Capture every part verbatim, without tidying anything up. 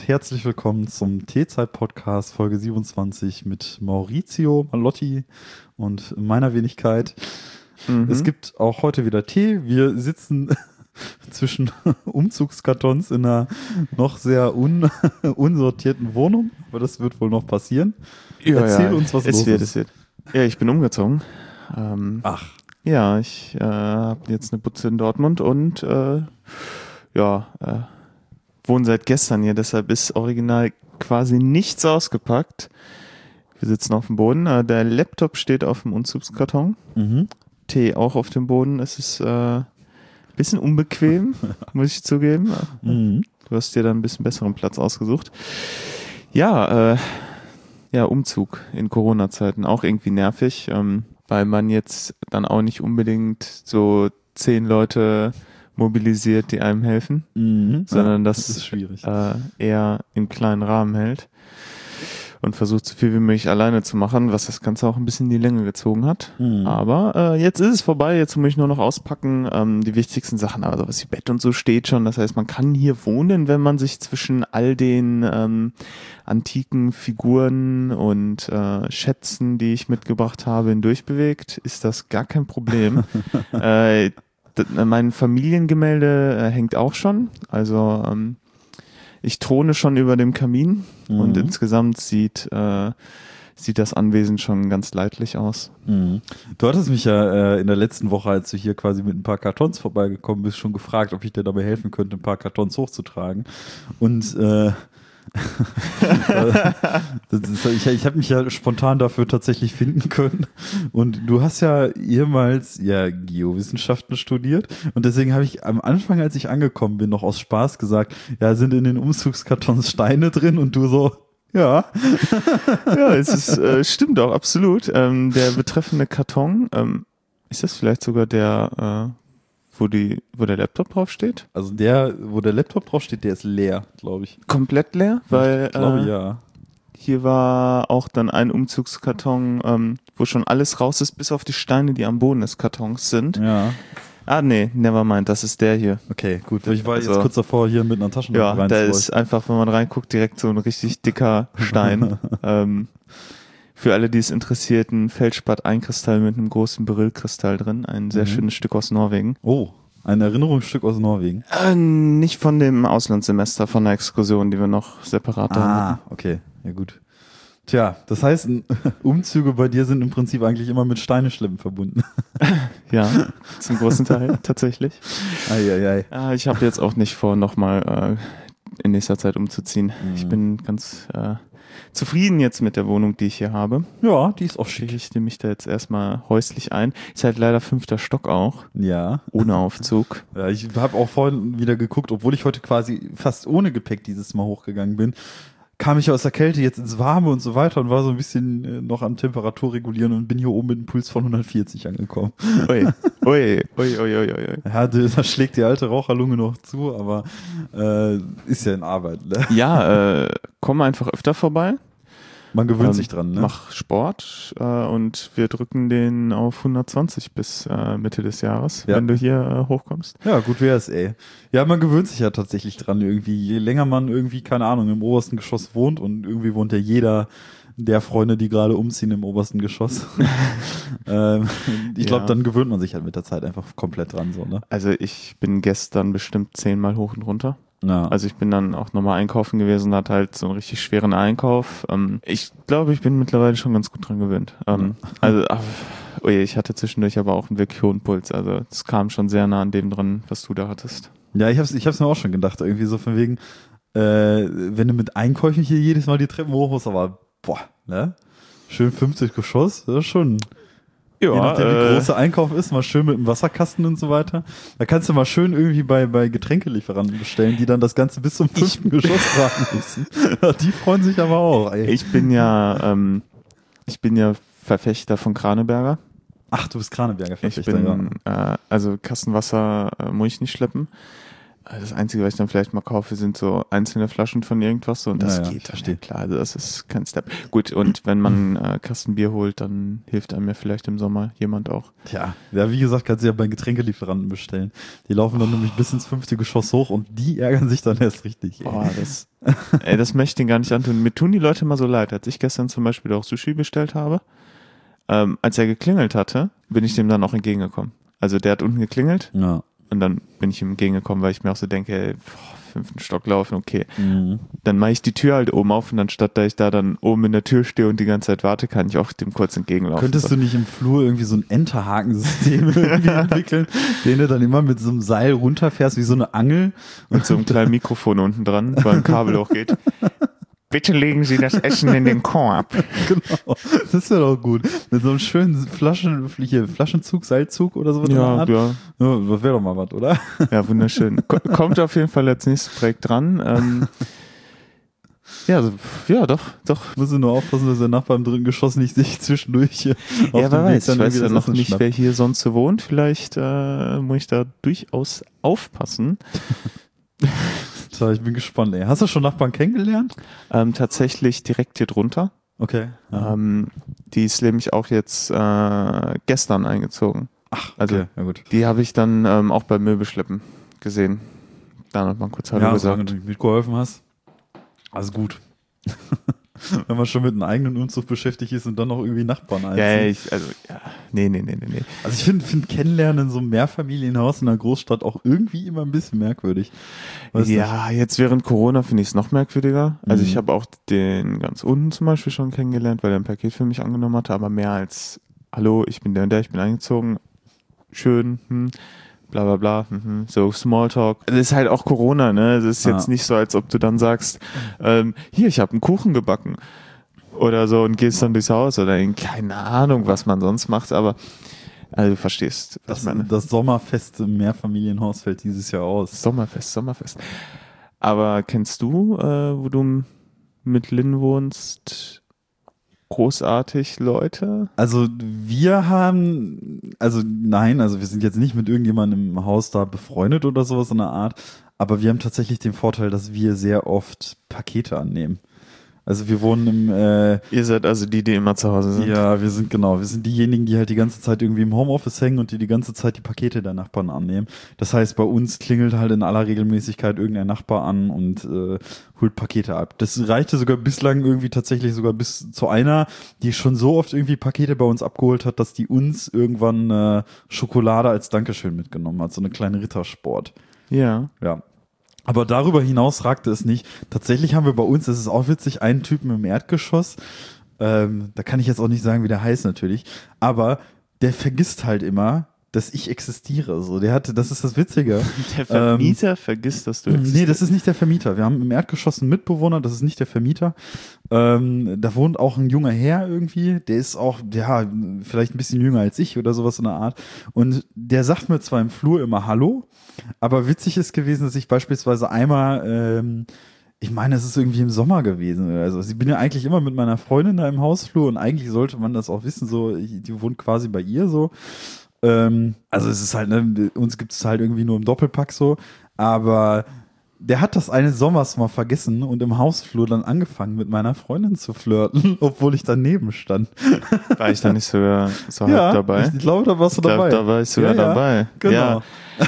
und herzlich willkommen zum Teezeit-Podcast Folge siebenundzwanzig mit Maurizio Malotti und meiner Wenigkeit. Mhm. Es gibt auch heute wieder Tee. Wir sitzen zwischen Umzugskartons in einer noch sehr un unsortierten Wohnung, aber das wird wohl noch passieren. Ja, Erzähl ja, uns, was es los wird, ist. Es wird. Ja, ich bin umgezogen. Ähm, Ach. Ja, ich äh, habe jetzt eine Butze in Dortmund und äh, ja, äh, wohne seit gestern hier, deshalb ist original quasi nichts ausgepackt. Wir sitzen auf dem Boden, äh, der Laptop steht auf dem Umzugskarton, Mhm. Tee auch auf dem Boden. Es ist äh, ein bisschen unbequem, muss ich zugeben. Mhm. Du hast dir da ein bisschen besseren Platz ausgesucht. Ja, äh, ja, Umzug in Corona-Zeiten, auch irgendwie nervig, ähm, weil man jetzt dann auch nicht unbedingt so zehn Leute mobilisiert, die einem helfen, Mhm. sondern ja, das, das ist schwierig. Äh, eher im kleinen Rahmen hält und versucht so viel wie möglich alleine zu machen, was das Ganze auch ein bisschen in die Länge gezogen hat. Mhm. Aber äh, jetzt ist es vorbei, jetzt muss ich nur noch auspacken. Ähm, die wichtigsten Sachen, aber sowas wie Bett und so steht schon. Das heißt, man kann hier wohnen, wenn man sich zwischen all den ähm, antiken Figuren und äh, Schätzen, die ich mitgebracht habe, hindurchbewegt, ist das gar kein Problem. äh, d- mein Familiengemälde äh, hängt auch schon. Also ähm, ich throne schon über dem Kamin mhm. und insgesamt sieht, äh, sieht das Anwesen schon ganz leidlich aus. Mhm. Du hattest mich ja äh, in der letzten Woche, als du hier quasi mit ein paar Kartons vorbeigekommen bist, schon gefragt, ob ich dir dabei helfen könnte, ein paar Kartons hochzutragen. Und äh, das ist, ich, ich habe mich ja spontan dafür tatsächlich finden können. Und du hast ja ehemals ja Geowissenschaften studiert. Und deswegen habe ich am Anfang, als ich angekommen bin, noch aus Spaß gesagt, ja, sind in den Umzugskartons Steine drin? Und du so, ja. Ja, es ist, äh, stimmt auch, absolut. Ähm, der betreffende Karton, ähm, ist das vielleicht sogar der, äh, wo die, wo der Laptop draufsteht? Also der, wo der Laptop draufsteht, der ist leer, glaube ich. Komplett leer? Weil, ich glaube, äh, ja. Hier war auch dann ein Umzugskarton, ähm, wo schon alles raus ist, bis auf die Steine, die am Boden des Kartons sind. Ja. Ah, nee, nevermind, das ist der hier. Okay, gut. Ich war Also, jetzt kurz davor, hier mit einer Taschenlampe Ja, da reinzuleuchten. ist einfach, wenn man reinguckt, direkt so ein richtig dicker Stein. ähm, für alle, die es interessiert, ein Feldspat-Einkristall mit einem großen Berylkristall drin. Ein sehr Mhm. schönes Stück aus Norwegen. Oh, ein Erinnerungsstück aus Norwegen. Äh, nicht von dem Auslandssemester, von der Exkursion, die wir noch separat da Ah, hatten. okay. Ja, gut. Tja, das heißt, Umzüge bei dir sind im Prinzip eigentlich immer mit Steineschleppen verbunden. Ja, zum großen Teil, tatsächlich. Eieiei. Äh, ich habe jetzt auch nicht vor, nochmal äh, in nächster Zeit umzuziehen. Mhm. Ich bin ganz äh, zufrieden jetzt mit der Wohnung, die ich hier habe. Ja, die ist auch Ich schick. richte mich da jetzt erstmal häuslich ein. Ist halt leider fünfter Stock auch, Ja. ohne Aufzug. Ja, ich habe auch vorhin wieder geguckt, obwohl ich heute quasi fast ohne Gepäck dieses Mal hochgegangen bin, kam ich aus der Kälte jetzt ins Warme und so weiter und war so ein bisschen äh, noch am Temperatur regulieren und bin hier oben mit einem Puls von hundertvierzig angekommen. Ui, ui, ui, ui, ui, ui. Ja, da schlägt die alte Raucherlunge noch zu, aber äh, ist ja in Arbeit, ne? Ja, äh, komm einfach öfter vorbei. Man gewöhnt Ähm, sich dran, ne? Mach Sport äh, und wir drücken den auf hundertzwanzig bis äh, Mitte des Jahres, Ja. wenn du hier äh, hochkommst. Ja, gut wär's, ey. Ja, man gewöhnt sich ja tatsächlich dran irgendwie. Je länger man irgendwie, keine Ahnung, im obersten Geschoss wohnt und irgendwie wohnt ja jeder der Freunde, die gerade umziehen im obersten Geschoss. ähm, ich glaube, Ja. dann gewöhnt man sich halt mit der Zeit einfach komplett dran, so, ne? Also ich bin gestern bestimmt zehnmal hoch und runter. Ja. Also ich bin dann auch nochmal einkaufen gewesen, hatte halt so einen richtig schweren Einkauf. Ähm, ich glaube, ich bin mittlerweile schon ganz gut dran gewöhnt. Ähm, also, ach, oh je, ich hatte zwischendurch aber auch einen wirklich hohen Puls. Also es kam schon sehr nah an dem dran, was du da hattest. Ja, ich hab's, ich hab's mir auch schon gedacht, irgendwie so von wegen, äh, wenn du mit Einkäufen hier jedes Mal die Treppen hoch musst, aber boah, ne? Schön fünfzig Geschoss, das ist schon, Ja, je nachdem wie äh, groß der Einkauf ist, mal schön mit dem Wasserkasten und so weiter. Da kannst du mal schön irgendwie bei, bei Getränkelieferanten bestellen, die dann das Ganze bis zum fünften Geschoss tragen müssen. Ja, die freuen sich aber auch, ey. ich bin ja, ähm, ich bin ja Verfechter von Kraneberger. Ach, du bist Kraneberger Ich Verfechter, bin, äh, also Kastenwasser äh, muss ich nicht schleppen. Das Einzige, was ich dann vielleicht mal kaufe, sind so einzelne Flaschen von irgendwas so und das naja, geht dann ja, klar. Also das ist kein Step. Gut, und wenn man äh, Kastenbier holt, dann hilft einem ja vielleicht im Sommer jemand auch. Tja, ja, wie gesagt, kannst du ja bei Getränkelieferanten bestellen. Die laufen dann oh. nämlich bis ins fünfte Geschoss hoch und die ärgern sich dann erst richtig. Boah, das, ey, das möchte ich denen gar nicht antun. Mir tun die Leute mal so leid. Als ich gestern zum Beispiel auch Sushi bestellt habe, ähm, als er geklingelt hatte, bin ich dem dann auch entgegengekommen. Also der hat unten geklingelt. Ja. Und dann bin ich ihm entgegengekommen, weil ich mir auch so denke, ey, boah, fünften Stock laufen, okay. Mhm. Dann mache ich die Tür halt oben auf und anstatt, da ich da dann oben in der Tür stehe und die ganze Zeit warte, kann ich auch dem kurz entgegenlaufen. Könntest so. du nicht im Flur irgendwie so ein Enterhakensystem irgendwie entwickeln, den du dann immer mit so einem Seil runterfährst, wie so eine Angel? Und so einem kleinen Mikrofon unten dran, weil ein Kabel hochgeht. Bitte legen Sie das Essen in den Korb. Genau, das wäre doch gut. Mit so einem schönen Flaschen, Flaschenzug, Seilzug oder so. Ja, ja. ja. Das wäre doch mal was, oder? Ja, wunderschön. Kommt auf jeden Fall als nächstes Projekt dran. Ähm, ja, also, ja, doch, doch. Muss nur aufpassen, dass der Nachbar im dritten Geschoss nicht sich zwischendurch auf ja, wer weiß, ich weiß ja noch nicht, schnappt. Wer hier sonst so wohnt. Vielleicht äh, muss ich da durchaus aufpassen. So, ich bin gespannt, ey. Hast du schon Nachbarn kennengelernt? Ähm, tatsächlich direkt hier drunter. Okay. Ja. Ähm, die ist nämlich auch jetzt äh, gestern eingezogen. Ach, okay. Also, ja gut. Die habe ich dann ähm, auch beim Möbelschleppen gesehen. Da hat man kurz Hallo ja, gesagt. Ja, solange du mitgeholfen hast. Also gut. Wenn man schon mit einem eigenen Umzug beschäftigt ist und dann noch irgendwie Nachbarn einzieht. Ja, ich, also, ja. Nee, nee, nee, nee, nee. Also ich finde find Kennenlernen in so einem Mehrfamilienhaus in einer Großstadt auch irgendwie immer ein bisschen merkwürdig. Weißt ja, nicht? Jetzt während Corona finde ich es noch merkwürdiger. Also mhm. ich habe auch den ganz unten zum Beispiel schon kennengelernt, weil er ein Paket für mich angenommen hatte, aber mehr als, hallo, ich bin der und der, ich bin eingezogen, schön, hm. bla bla bla, mhm. so Smalltalk. Es ist halt auch Corona, ne? Es ist jetzt ah. nicht so, als ob du dann sagst, ähm, hier, ich habe einen Kuchen gebacken oder so und gehst dann durchs Haus oder in, keine Ahnung, was man sonst macht, aber also du verstehst, was das, ich meine. Das Sommerfest im Mehrfamilienhaus fällt dieses Jahr aus. Sommerfest, Sommerfest. Aber kennst du, äh, wo du mit Lynn wohnst, großartig Leute? Also wir haben, also nein, also wir sind jetzt nicht mit irgendjemandem im Haus da befreundet oder sowas in der Art, aber wir haben tatsächlich den Vorteil, dass wir sehr oft Pakete annehmen. Also wir wohnen im... Äh, Ihr seid also die, die immer zu Hause sind? Ja, wir sind genau, wir sind diejenigen, die halt die ganze Zeit irgendwie im Homeoffice hängen und die die ganze Zeit die Pakete der Nachbarn annehmen. Das heißt, bei uns klingelt halt in aller Regelmäßigkeit irgendein Nachbar an und äh, holt Pakete ab. Das reichte sogar bislang irgendwie tatsächlich sogar bis zu einer, die schon so oft irgendwie Pakete bei uns abgeholt hat, dass die uns irgendwann äh, Schokolade als Dankeschön mitgenommen hat, so eine kleine Rittersport. Ja. Ja. Aber darüber hinaus ragte es nicht. Tatsächlich haben wir bei uns, das ist auch witzig, einen Typen im Erdgeschoss. Ähm, da kann ich jetzt auch nicht sagen, wie der heißt natürlich. Aber der vergisst halt immer, dass ich existiere. So, der hatte, das ist das Witzige. Der Vermieter ähm, vergisst, dass du existierst. Nee, das ist nicht der Vermieter. Wir haben im Erdgeschoss einen Mitbewohner, das ist nicht der Vermieter. Ähm, da wohnt auch ein junger Herr irgendwie. Der ist auch, ja, vielleicht ein bisschen jünger als ich oder sowas in der Art. Und der sagt mir zwar im Flur immer Hallo, aber witzig ist gewesen, dass ich beispielsweise einmal, ähm, ich meine, es ist irgendwie im Sommer gewesen. Also ich bin ja eigentlich immer mit meiner Freundin da im Hausflur und eigentlich sollte man das auch wissen, so, ich, die wohnt quasi bei ihr so. Ähm, also es ist halt, ne, uns gibt es halt irgendwie nur im Doppelpack so, aber der hat das eines Sommers mal vergessen und im Hausflur dann angefangen mit meiner Freundin zu flirten, obwohl ich daneben stand. War ich da nicht sogar so ja, halb dabei? Ich glaube, da warst du ich glaub, dabei. Da war ich sogar ja, dabei. Ja, genau. Ja.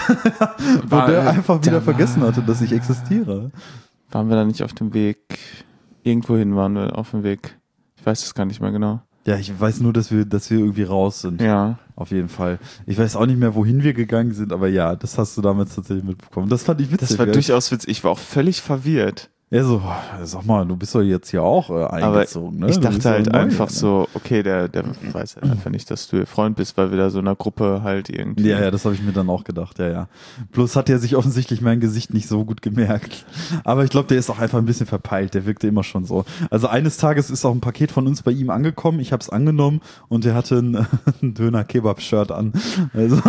Wo war, der einfach wieder da vergessen war, hatte, dass ich existiere. Waren wir da nicht auf dem Weg? Irgendwohin waren wir auf dem Weg. Ich weiß es gar nicht mehr genau. Ja, ich weiß nur, dass wir, dass wir irgendwie raus sind. Ja. Auf jeden Fall. Ich weiß auch nicht mehr, wohin wir gegangen sind, aber ja, das hast du damals tatsächlich mitbekommen. Das fand ich witzig. Das war ja. durchaus witzig. Ich war auch völlig verwirrt. Ja, so, sag mal, du bist doch jetzt hier auch äh, eingezogen, aber ne? Ich Du dachte halt neu, einfach ne? so, okay, der, der weiß halt einfach nicht, dass du ihr Freund bist, weil wir da so in einer Gruppe halt irgendwie. Ja, ja, das habe ich mir dann auch gedacht, ja, ja. Bloß hat er sich offensichtlich mein Gesicht nicht so gut gemerkt. Aber ich glaube, der ist auch einfach ein bisschen verpeilt, der wirkte immer schon so. Also eines Tages ist auch ein Paket von uns bei ihm angekommen, ich habe es angenommen und er hatte ein, ein Döner-Kebab-Shirt an. Also,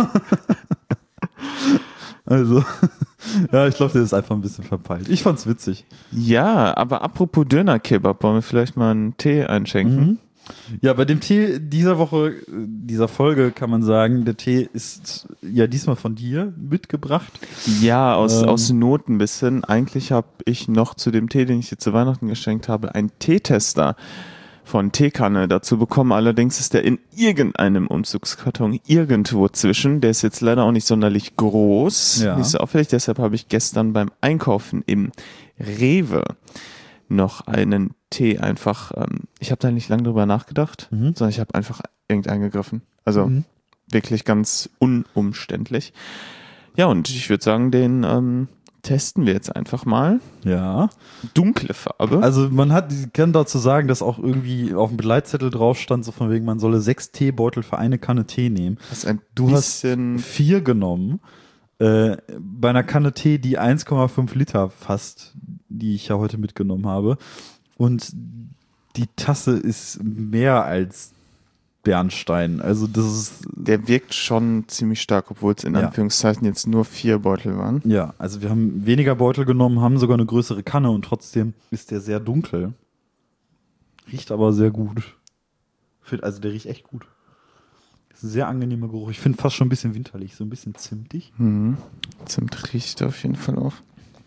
also ja, ich glaube, der ist einfach ein bisschen verpeilt. Ich fand's witzig. Ja, aber apropos Döner-Kebab, wollen wir vielleicht mal einen Tee einschenken? Mhm. Ja, bei dem Tee dieser Woche, dieser Folge kann man sagen, der Tee ist ja diesmal von dir mitgebracht. Ja, aus, ähm. aus Not ein bisschen. Eigentlich habe ich noch zu dem Tee, den ich dir zu Weihnachten geschenkt habe, einen Teetester von Teekanne dazu bekommen. Allerdings ist der in irgendeinem Umzugskarton irgendwo zwischen. Der ist jetzt leider auch nicht sonderlich groß. Ja. Nicht so auffällig. Deshalb habe ich gestern beim Einkaufen im Rewe noch einen Tee einfach, ähm, ich habe da nicht lange drüber nachgedacht, Mhm. sondern ich habe einfach irgendeinen gegriffen. Also Mhm. wirklich ganz unumständlich. Ja, und ich würde sagen, den ähm, testen wir jetzt einfach mal. Ja. Dunkle Farbe. Also man hat, ich kann dazu sagen, dass auch irgendwie auf dem Begleitzettel drauf stand, so von wegen, man solle sechs Teebeutel für eine Kanne Tee nehmen. Das ist ein Du bisschen hast vier genommen. Äh, bei einer Kanne Tee, die eins Komma fünf Liter fasst, die ich ja heute mitgenommen habe. Und die Tasse ist mehr als Bernstein. Also das ist, der wirkt schon ziemlich stark, obwohl es in Ja. Anführungszeichen jetzt nur vier Beutel waren. ja, also wir haben weniger Beutel genommen, haben sogar eine größere Kanne und trotzdem ist der sehr dunkel. Riecht aber sehr gut. Find- Also der riecht echt gut. Ist ein sehr angenehmer Geruch. Ich finde fast schon ein bisschen winterlich, so ein bisschen zimtig. Mhm. Zimt riecht auf jeden Fall auf.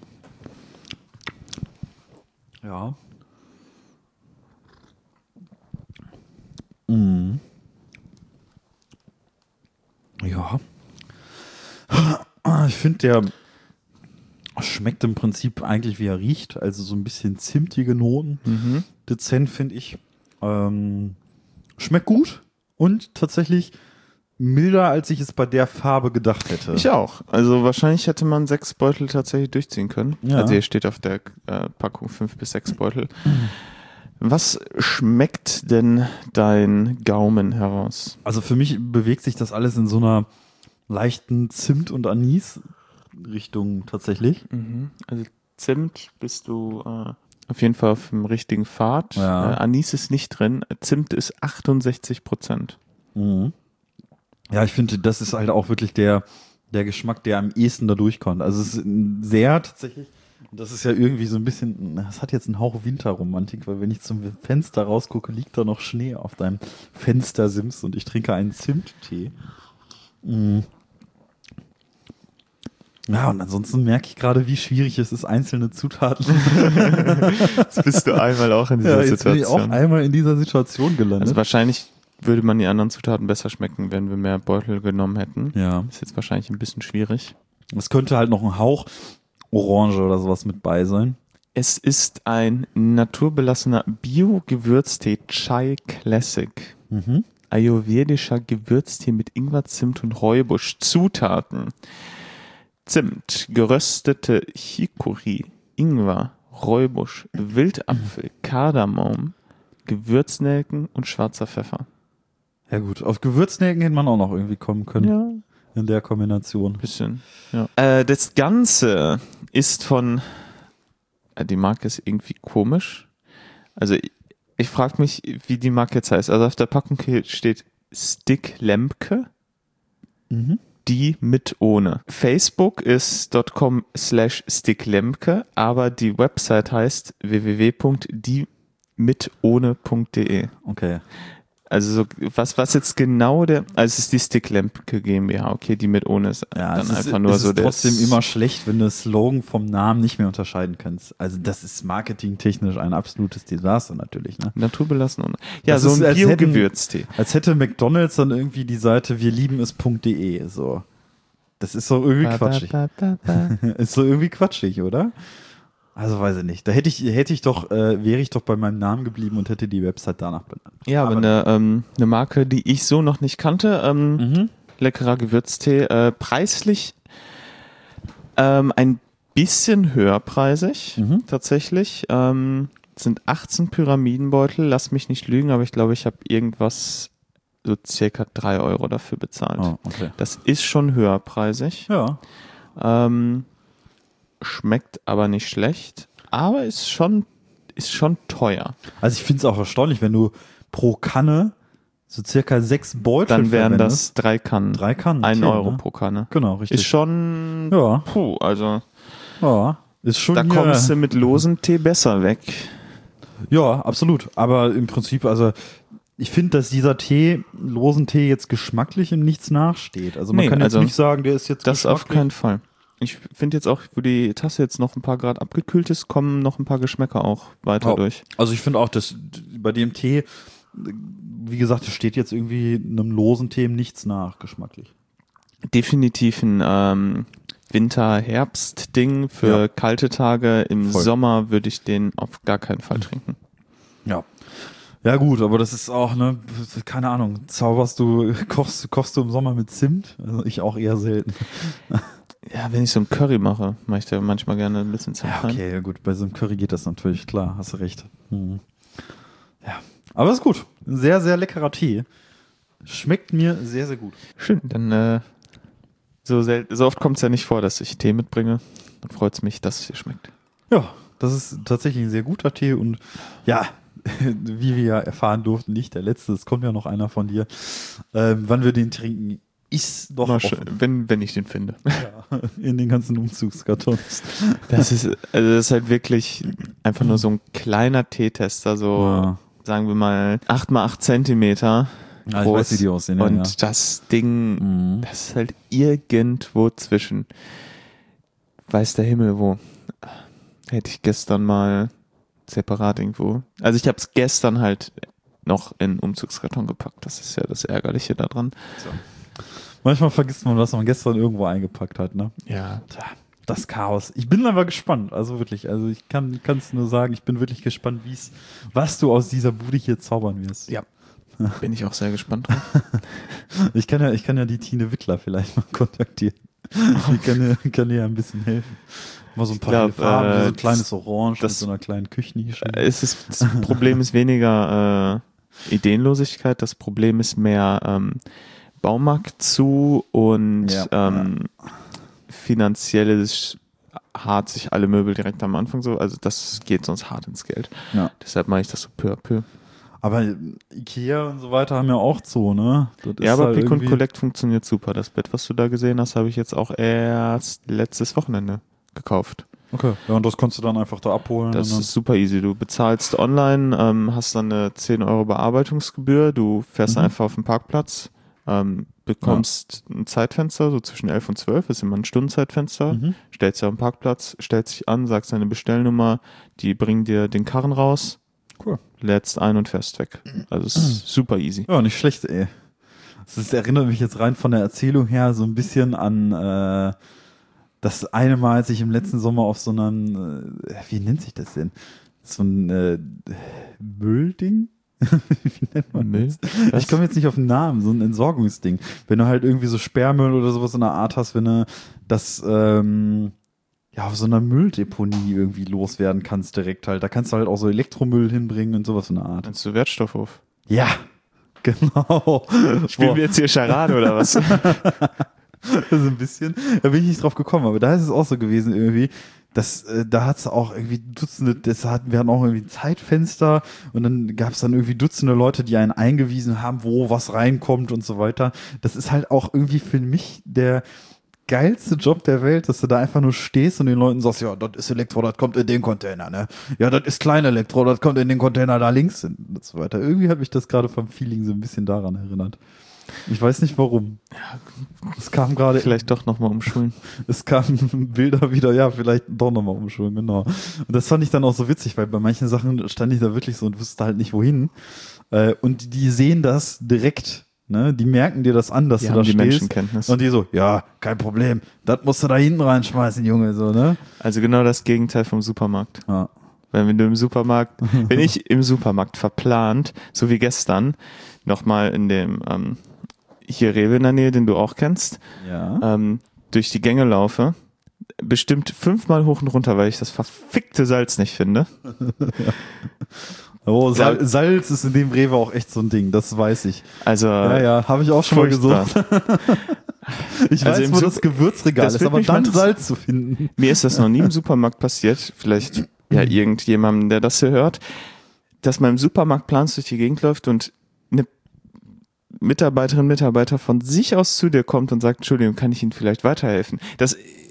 Ja. Mhm. Ja. Ich finde, der schmeckt im Prinzip eigentlich, wie er riecht. Also so ein bisschen zimtige Noten. Mhm. Dezent, finde ich. Ähm, schmeckt gut und tatsächlich milder, als ich es bei der Farbe gedacht hätte. Ich auch. Also wahrscheinlich hätte man sechs Beutel tatsächlich durchziehen können. Ja. Also hier steht auf der äh, Packung fünf bis sechs Beutel. Was schmeckt denn dein Gaumen heraus? Also für mich bewegt sich das alles in so einer leichten Zimt- und Anis-Richtung tatsächlich. Also Zimt bist du äh, auf jeden Fall auf dem richtigen Pfad. Ja. Äh, Anis ist nicht drin. Zimt ist achtundsechzig Prozent. Mhm. Ja, ich finde, das ist halt auch wirklich der, der Geschmack, der am ehesten da durchkommt. Also es ist ein sehr tatsächlich, das ist ja irgendwie so ein bisschen, das hat jetzt einen Hauch Winterromantik, weil wenn ich zum Fenster rausgucke, liegt da noch Schnee auf deinem Fenstersims und ich trinke einen Zimttee. Mhm. Ja, und ansonsten merke ich gerade, wie schwierig es ist, einzelne Zutaten. Jetzt bist du einmal auch in dieser Ja, jetzt bin ich auch Situation. einmal in dieser Situation gelandet. Also wahrscheinlich würde man die anderen Zutaten besser schmecken, wenn wir mehr Beutel genommen hätten. ja. Ist jetzt wahrscheinlich ein bisschen schwierig. Es könnte halt noch ein Hauch Orange oder sowas mit bei sein. Es ist ein naturbelassener Bio-Gewürztee Chai Classic. Mhm. Ayurvedischer Gewürztee mit Ingwer, Zimt und Räubusch. Zutaten: Zimt, geröstete Chicorée, Ingwer, Räubusch, Wildapfel, Kardamom, Gewürznelken und schwarzer Pfeffer. Ja gut, auf Gewürznelken hätte man auch noch irgendwie kommen können Ja, in der Kombination. bisschen. Ja. Äh, das Ganze ist von, äh, die Marke ist irgendwie komisch. Also ich, ich frage mich, wie die Marke jetzt heißt. Also auf der Packung steht Stick Lemke, Mhm. die mit ohne. Facebook ist .com slash sticklemke, aber die Website heißt w w w punkt die mit ohne punkt d e. Okay. Also so, was, was jetzt genau der, also es ist die Stick Lemke GmbH, okay, die mit ohne ist Ja, dann es ist, einfach nur es so ist trotzdem das- immer schlecht, wenn du das Slogan vom Namen nicht mehr unterscheiden kannst. Also das ist marketingtechnisch ein absolutes Desaster natürlich. Ne? naturbelassen. Und, ja, Das so ist, ein als hätten- Bio-Gewürztee. Als hätte McDonald's dann irgendwie die Seite wir lieben es punkt d e. So. Das ist so irgendwie quatschig. Ba, ba, ba, ba. Ist so irgendwie quatschig, oder? Also weiß ich nicht. Da hätte ich, hätte ich doch, äh, wäre ich doch bei meinem Namen geblieben und hätte die Website danach benannt. Ja, aber, Aber- eine, ähm, eine Marke, die ich so noch nicht kannte. Ähm, Mhm. Leckerer Gewürztee. Äh, preislich ähm, ein bisschen höherpreisig, Mhm. tatsächlich. Ähm, sind achtzehn Pyramidenbeutel. Lass mich nicht lügen, aber ich glaube, ich habe irgendwas so circa drei Euro dafür bezahlt. Oh, okay. Das ist schon höherpreisig. Ja. Ähm, schmeckt aber nicht schlecht. Aber ist schon, ist schon teuer. Also ich finde es auch erstaunlich, wenn du pro Kanne so circa sechs Beutel Dann wären verwendest. das drei Kannen. drei Kannen. Ein Tee, Euro ne? pro Kanne. Genau, richtig. Ist schon, ja, puh, also ja. Ist schon da hier- kommst du mit losem Tee besser weg. Ja, absolut. Aber im Prinzip, also ich finde, dass dieser Tee, losen Tee, jetzt geschmacklich im Nichts nachsteht. Also man Nee, kann jetzt also nicht sagen, der ist jetzt Das auf geschmacklich. keinen Fall. Ich finde jetzt auch, wo die Tasse jetzt noch ein paar Grad abgekühlt ist, kommen noch ein paar Geschmäcker auch weiter Oh. durch. Also ich finde auch, dass bei dem Tee, wie gesagt, es steht jetzt irgendwie einem losen Tee im Nichts nach, geschmacklich. Definitiv ein ähm, Winter-Herbst-Ding für Ja. kalte Tage. Im Voll. Sommer würde ich den auf gar keinen Fall trinken. Ja. Ja gut, aber das ist auch, ne, keine Ahnung, zauberst du, kochst, kochst du im Sommer mit Zimt? Also ich auch eher selten. Ja, wenn ich so ein Curry mache, mache ich da manchmal gerne ein bisschen Zimt Ja, rein. okay, ja gut, bei so einem Curry geht das natürlich, klar, hast du recht. Mhm. Ja, aber ist gut. Ein sehr, sehr leckerer Tee. Schmeckt mir sehr, sehr gut. Schön, dann äh, so, sel- so oft kommt es ja nicht vor, dass ich Tee mitbringe. Dann freut es mich, dass es dir schmeckt. Ja, das ist tatsächlich ein sehr guter Tee und ja, wie wir ja erfahren durften, nicht der letzte, es kommt ja noch einer von dir. Ähm, wann wir den trinken, ist noch Mal offen. schön, wenn, wenn ich den finde. Ja, in den ganzen Umzugskartons. Das ist, also das ist halt wirklich einfach nur so ein kleiner Teetester, so Ja. sagen wir mal acht mal acht Zentimeter Ja, ich groß. weiß, wie die aussehen. Ja, Und ja. das Ding, Mhm. das ist halt irgendwo zwischen. Weiß der Himmel wo. Hätte ich gestern mal separat irgendwo. Also ich habe es gestern halt noch in einen Umzugskarton gepackt. Das ist ja das Ärgerliche daran. Manchmal vergisst man, was man gestern irgendwo eingepackt hat, ne? Ja. Tja, das Chaos. Ich bin aber gespannt, also wirklich. Also ich kann es nur sagen, ich bin wirklich gespannt, wie's, was du aus dieser Bude hier zaubern wirst. Ja. Bin ich auch sehr gespannt drauf. Ich kann ja, ich kann ja die Tine Wittler vielleicht mal kontaktieren. Die kann ja, kann dir ja ein bisschen helfen. Mal so ein paar glaub, helle Farben, äh, so ein kleines Orange das- mit so einer kleinen Küchennische. Es ist, das Problem ist weniger äh, Ideenlosigkeit, das Problem ist mehr ähm, Baumarkt zu und Ja, ähm, finanzielles hart sich alle Möbel direkt am Anfang so, also das geht sonst hart ins Geld. Ja. Deshalb mache ich das so peu à peu. Aber Ikea und so weiter haben ja auch Zoo, ne? Das Ja, ist aber halt Pick und irgendwie- Collect funktioniert super. Das Bett, was du da gesehen hast, habe ich jetzt auch erst letztes Wochenende gekauft. Okay, ja, und das konntest du dann einfach da abholen. Das und ist super easy. Du bezahlst online, ähm, hast dann eine zehn Euro Bearbeitungsgebühr, du fährst Mhm. einfach auf den Parkplatz, ähm, bekommst ein Zeitfenster, so zwischen elf und zwölf, ist immer ein Stundenzeitfenster, dann, mhm. stellst dich auf den Parkplatz, stellst dich an, sagst deine Bestellnummer, die bringen dir den Karren raus, Cool. lädst ein und fährst weg. Also es ist super easy. Ja, nicht schlecht, ey. Das ist, erinnert mich jetzt rein von der Erzählung her so ein bisschen an äh, das eine Mal, als ich im letzten Sommer auf so einem, äh, wie nennt sich das denn? So ein äh, Müllding? Wie nennt man Müll? das? Ich komme jetzt nicht auf den Namen, so ein Entsorgungsding. Wenn du halt irgendwie so Sperrmüll oder sowas in der Art hast, wenn du das ähm, ja auf so einer Mülldeponie irgendwie loswerden kannst direkt halt. Da kannst du halt auch so Elektromüll hinbringen und sowas in der Art. Meinst du Wertstoffhof? Ja, genau. Spielen Boah. wir jetzt hier Charade oder was? So ein bisschen. Da bin ich nicht drauf gekommen, aber da ist es auch so gewesen irgendwie. Das, äh, da hat es auch irgendwie Dutzende, das hatten wir hatten auch irgendwie ein Zeitfenster und dann gab es dann irgendwie Dutzende Leute, die einen eingewiesen haben, wo was reinkommt und so weiter. Das ist halt auch irgendwie für mich der geilste Job der Welt, dass du da einfach nur stehst und den Leuten sagst, ja, das ist Elektro, das kommt in den Container, ne? Ja, das ist klein Elektro, das kommt in den Container da links hin und so weiter. Irgendwie hat mich das gerade vom Feeling so ein bisschen daran erinnert. Ich weiß nicht warum. Es kam gerade, Vielleicht doch nochmal umschulen. es kamen Bilder wieder, ja, vielleicht doch nochmal umschulen, genau. Und das fand ich dann auch so witzig, weil bei manchen Sachen stand ich da wirklich so und wusste halt nicht wohin. Äh, Und die sehen das direkt, ne? Die merken dir das an, dass Die du haben da die stehst. Menschenkenntnis. Und die so, ja, kein Problem, das musst du da hinten reinschmeißen, Junge, so, ne? Also genau das Gegenteil vom Supermarkt. Ja. Wenn, wenn du im Supermarkt, wenn ich im Supermarkt verplant, so wie gestern, nochmal in dem, ähm, hier Rewe in der Nähe, den du auch kennst, Ja. ähm, durch die Gänge laufe, bestimmt fünfmal hoch und runter, weil ich das verfickte Salz nicht finde. Oh, Sal Salz ist in dem Rewe auch echt so ein Ding, das weiß ich. Also, Ja, ja, habe ich auch schon mal furchtbar. gesucht. Ich Also weiß, im wo Sup- das Gewürzregal das ist, würde aber mich mal dann interessieren. Salz zu finden. Mir ist das noch nie im Supermarkt passiert, vielleicht ja irgendjemandem, der das hier hört, dass man im Supermarkt planst durch die Gegend läuft und eine Mitarbeiterin, Mitarbeiter von sich aus zu dir kommt und sagt, Entschuldigung, kann ich Ihnen vielleicht weiterhelfen? Das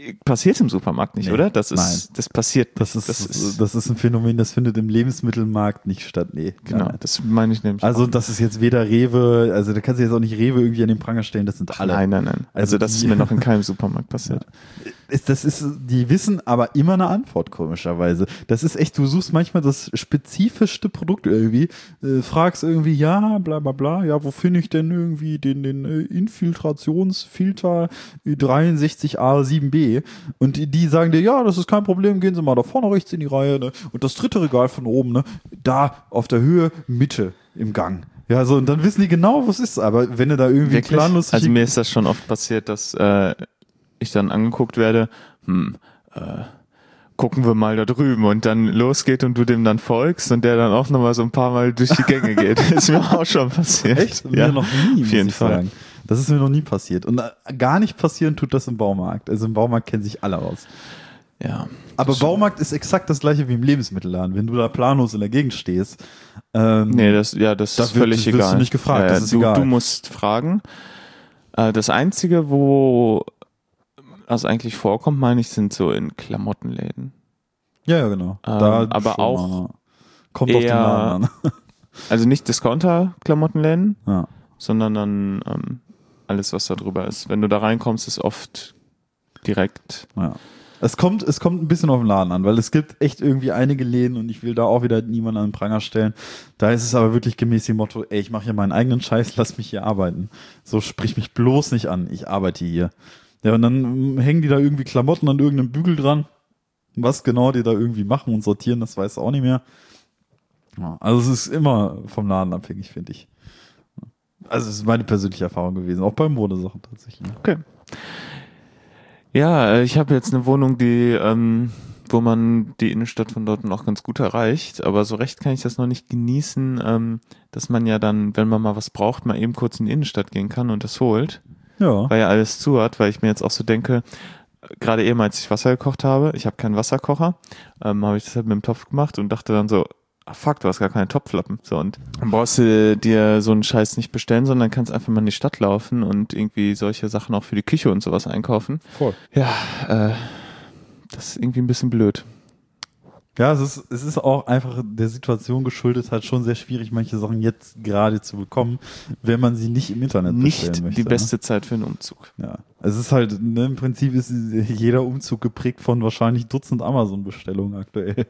passiert im Supermarkt nicht, Nee, oder? Das ist, nein. das passiert. Das ist, das das, ist ist, das ist ein Phänomen, das findet im Lebensmittelmarkt nicht statt. Nee. genau, Nein. das meine ich nämlich. Also auch. das ist jetzt weder Rewe, also da kannst du jetzt auch nicht Rewe irgendwie an den Pranger stellen, das sind alle. Nein, nein, nein. Also, Also das die- ist mir noch in keinem Supermarkt passiert. Ist, das ist, die wissen aber immer eine Antwort, komischerweise. Das ist echt, du suchst manchmal das spezifischste Produkt irgendwie, äh, fragst irgendwie, ja, bla bla bla, ja, wo finde ich denn irgendwie den, den äh, Infiltrationsfilter dreiundsechzig A sieben B? Und die, die sagen dir, ja, das ist kein Problem, gehen Sie mal da vorne rechts in die Reihe, ne? Und das dritte Regal von oben, ne? Da auf der Höhe, Mitte im Gang. Ja, so, und dann wissen die genau, was ist. Aber wenn du da irgendwie Wirklich? planlos Also mir ist das schon oft passiert, dass äh, ich dann angeguckt werde, hm, äh, gucken wir mal da drüben und dann losgeht und du dem dann folgst und der dann auch nochmal so ein paar Mal durch die Gänge geht. Ist mir auch schon passiert. Echt? Ja, Mir noch nie, auf jeden muss ich Fall. sagen. Das ist mir noch nie passiert. Und äh, gar nicht passieren tut das im Baumarkt. Also im Baumarkt kennen sich alle aus. Ja. Aber Das Baumarkt ist exakt das gleiche wie im Lebensmittelladen. Wenn du da planlos in der Gegend stehst, ähm, Nee, das, ja, das Da ist wird- völlig wirst du egal. nicht gefragt, Ja, das ja, ist du, egal. du musst fragen. Äh, das Einzige, wo das eigentlich vorkommt, meine ich, sind so in Klamottenläden. ja, ja, genau. Ähm, da aber schon auch mal. Kommt auf den eher- Laden an. Also nicht Discounter-Klamottenläden, Ja. sondern dann ähm, alles, was da drüber ist. Wenn du da reinkommst, ist oft direkt. Ja. Es kommt, es kommt ein bisschen auf den Laden an, weil es gibt echt irgendwie einige Läden und ich will da auch wieder niemanden an den Pranger stellen. Da ist es aber wirklich gemäß dem Motto, ey, ich mache hier meinen eigenen Scheiß, lass mich hier arbeiten. So, sprich mich bloß nicht an, ich arbeite hier. Ja, und dann mm, hängen die da irgendwie Klamotten an irgendeinem Bügel dran. Was genau die da irgendwie machen und sortieren, das weiß auch nicht mehr. Ja, also es ist immer vom Laden abhängig, finde ich. Also es ist meine persönliche Erfahrung gewesen, auch bei Modesachen tatsächlich. Okay. Ja, äh, ich habe jetzt eine Wohnung, die, ähm, wo man die Innenstadt von dort noch ganz gut erreicht, aber so recht kann ich das noch nicht genießen, ähm, dass man ja dann, wenn man mal was braucht, mal eben kurz in die Innenstadt gehen kann und das holt, Ja. weil ja alles zu hat, weil ich mir jetzt auch so denke, äh, gerade eben, als ich Wasser gekocht habe, ich habe keinen Wasserkocher, ähm, habe ich das halt mit dem Topf gemacht und dachte dann so, ah fuck, du hast gar keine Topflappen. So, und dann brauchst du dir so einen Scheiß nicht bestellen, sondern kannst einfach mal in die Stadt laufen und irgendwie solche Sachen auch für die Küche und sowas einkaufen. Voll. Ja, äh, das ist irgendwie ein bisschen blöd. Ja, es ist, es ist auch einfach der Situation geschuldet, halt schon sehr schwierig, manche Sachen jetzt gerade zu bekommen, wenn man sie nicht im Internet bestellen Nicht möchte. die beste Zeit für einen Umzug. Ne? Ja, es ist halt, ne, im Prinzip ist jeder Umzug geprägt von wahrscheinlich Dutzend Amazon-Bestellungen aktuell.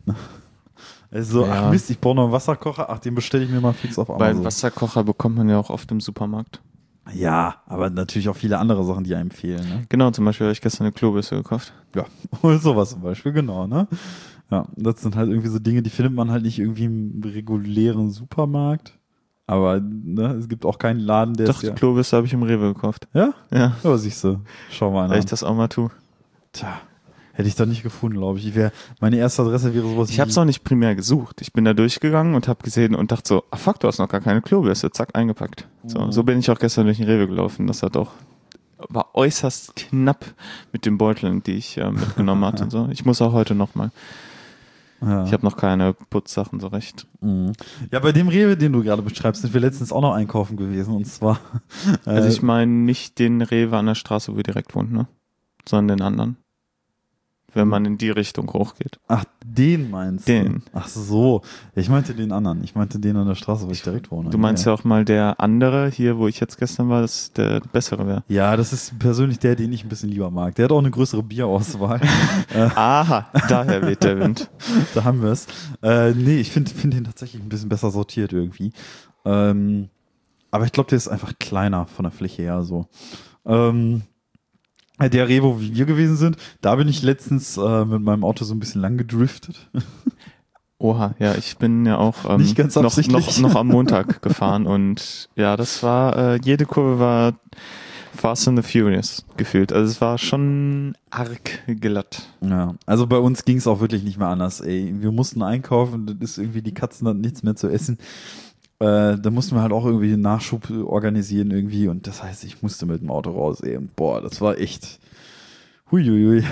Also, Ja. ach Mist, ich brauche noch einen Wasserkocher, ach, den bestelle ich mir mal fix auf Beim Amazon. Wasserkocher bekommt man ja auch oft im Supermarkt. Ja, aber natürlich auch viele andere Sachen, die einem fehlen. Ne? Genau, zum Beispiel habe ich gestern eine Klobürste gekauft. Ja, sowas zum Beispiel, genau, ne? Ja, das sind halt irgendwie so Dinge, die findet man halt nicht irgendwie im regulären Supermarkt. Aber ne, es gibt auch keinen Laden, der Doch, ist die ja. Klobürste habe ich im Rewe gekauft. Ja? Ja, Ja, siehst du. Schau mal weil ich an. das auch mal tue. Tja, hätte ich da nicht gefunden, glaube ich. ich wär, meine erste Adresse wäre sowas Ich habe es auch nicht primär gesucht. Ich bin da durchgegangen und habe gesehen und dachte so, ah fuck, du hast noch gar keine Klobürste. Zack, eingepackt. So, Mhm. so bin ich auch gestern durch den Rewe gelaufen. Das hat auch, war äußerst knapp mit den Beuteln, die ich äh, mitgenommen hatte. Und so. Ich muss auch heute nochmal. Ja. Ich habe noch keine Putzsachen so recht. Mhm. Ja, bei dem Rewe, den du gerade beschreibst, sind wir letztens auch noch einkaufen gewesen. Und zwar. Also äh, ich meine nicht den Rewe an der Straße, wo ihr direkt wohnt, ne? Sondern den anderen. Wenn man in die Richtung hochgeht. Ach, den meinst du? Den. Ach so. Ich meinte den anderen. Ich meinte den an der Straße, wo ich direkt wohne. Du meinst ja auch mal der andere hier, wo ich jetzt gestern war, dass der bessere wäre. Ja, das ist persönlich der, den ich ein bisschen lieber mag. Der hat auch eine größere Bierauswahl. Aha, daher weht der Wind. Da haben wir es. Äh, nee, ich finde find den tatsächlich ein bisschen besser sortiert irgendwie. Ähm, aber ich glaube, der ist einfach kleiner von der Fläche her so. Ähm, der Rewe, wo wir gewesen sind, da bin ich letztens äh, mit meinem Auto so ein bisschen lang gedriftet. Oha, ja, ich bin ja auch ähm, Nicht ganz noch, absichtlich. noch, noch am Montag gefahren und ja, das war, äh, jede Kurve war Fast and the Furious gefühlt. Also es war schon arg glatt. Ja, also bei uns ging es auch wirklich nicht mehr anders, ey. Wir mussten einkaufen, das ist irgendwie, die Katzen hatten nichts mehr zu essen. Äh, da mussten wir halt auch irgendwie einen Nachschub organisieren irgendwie und das heißt, ich musste mit dem Auto raus, ey. Und boah, das war echt huiuiui.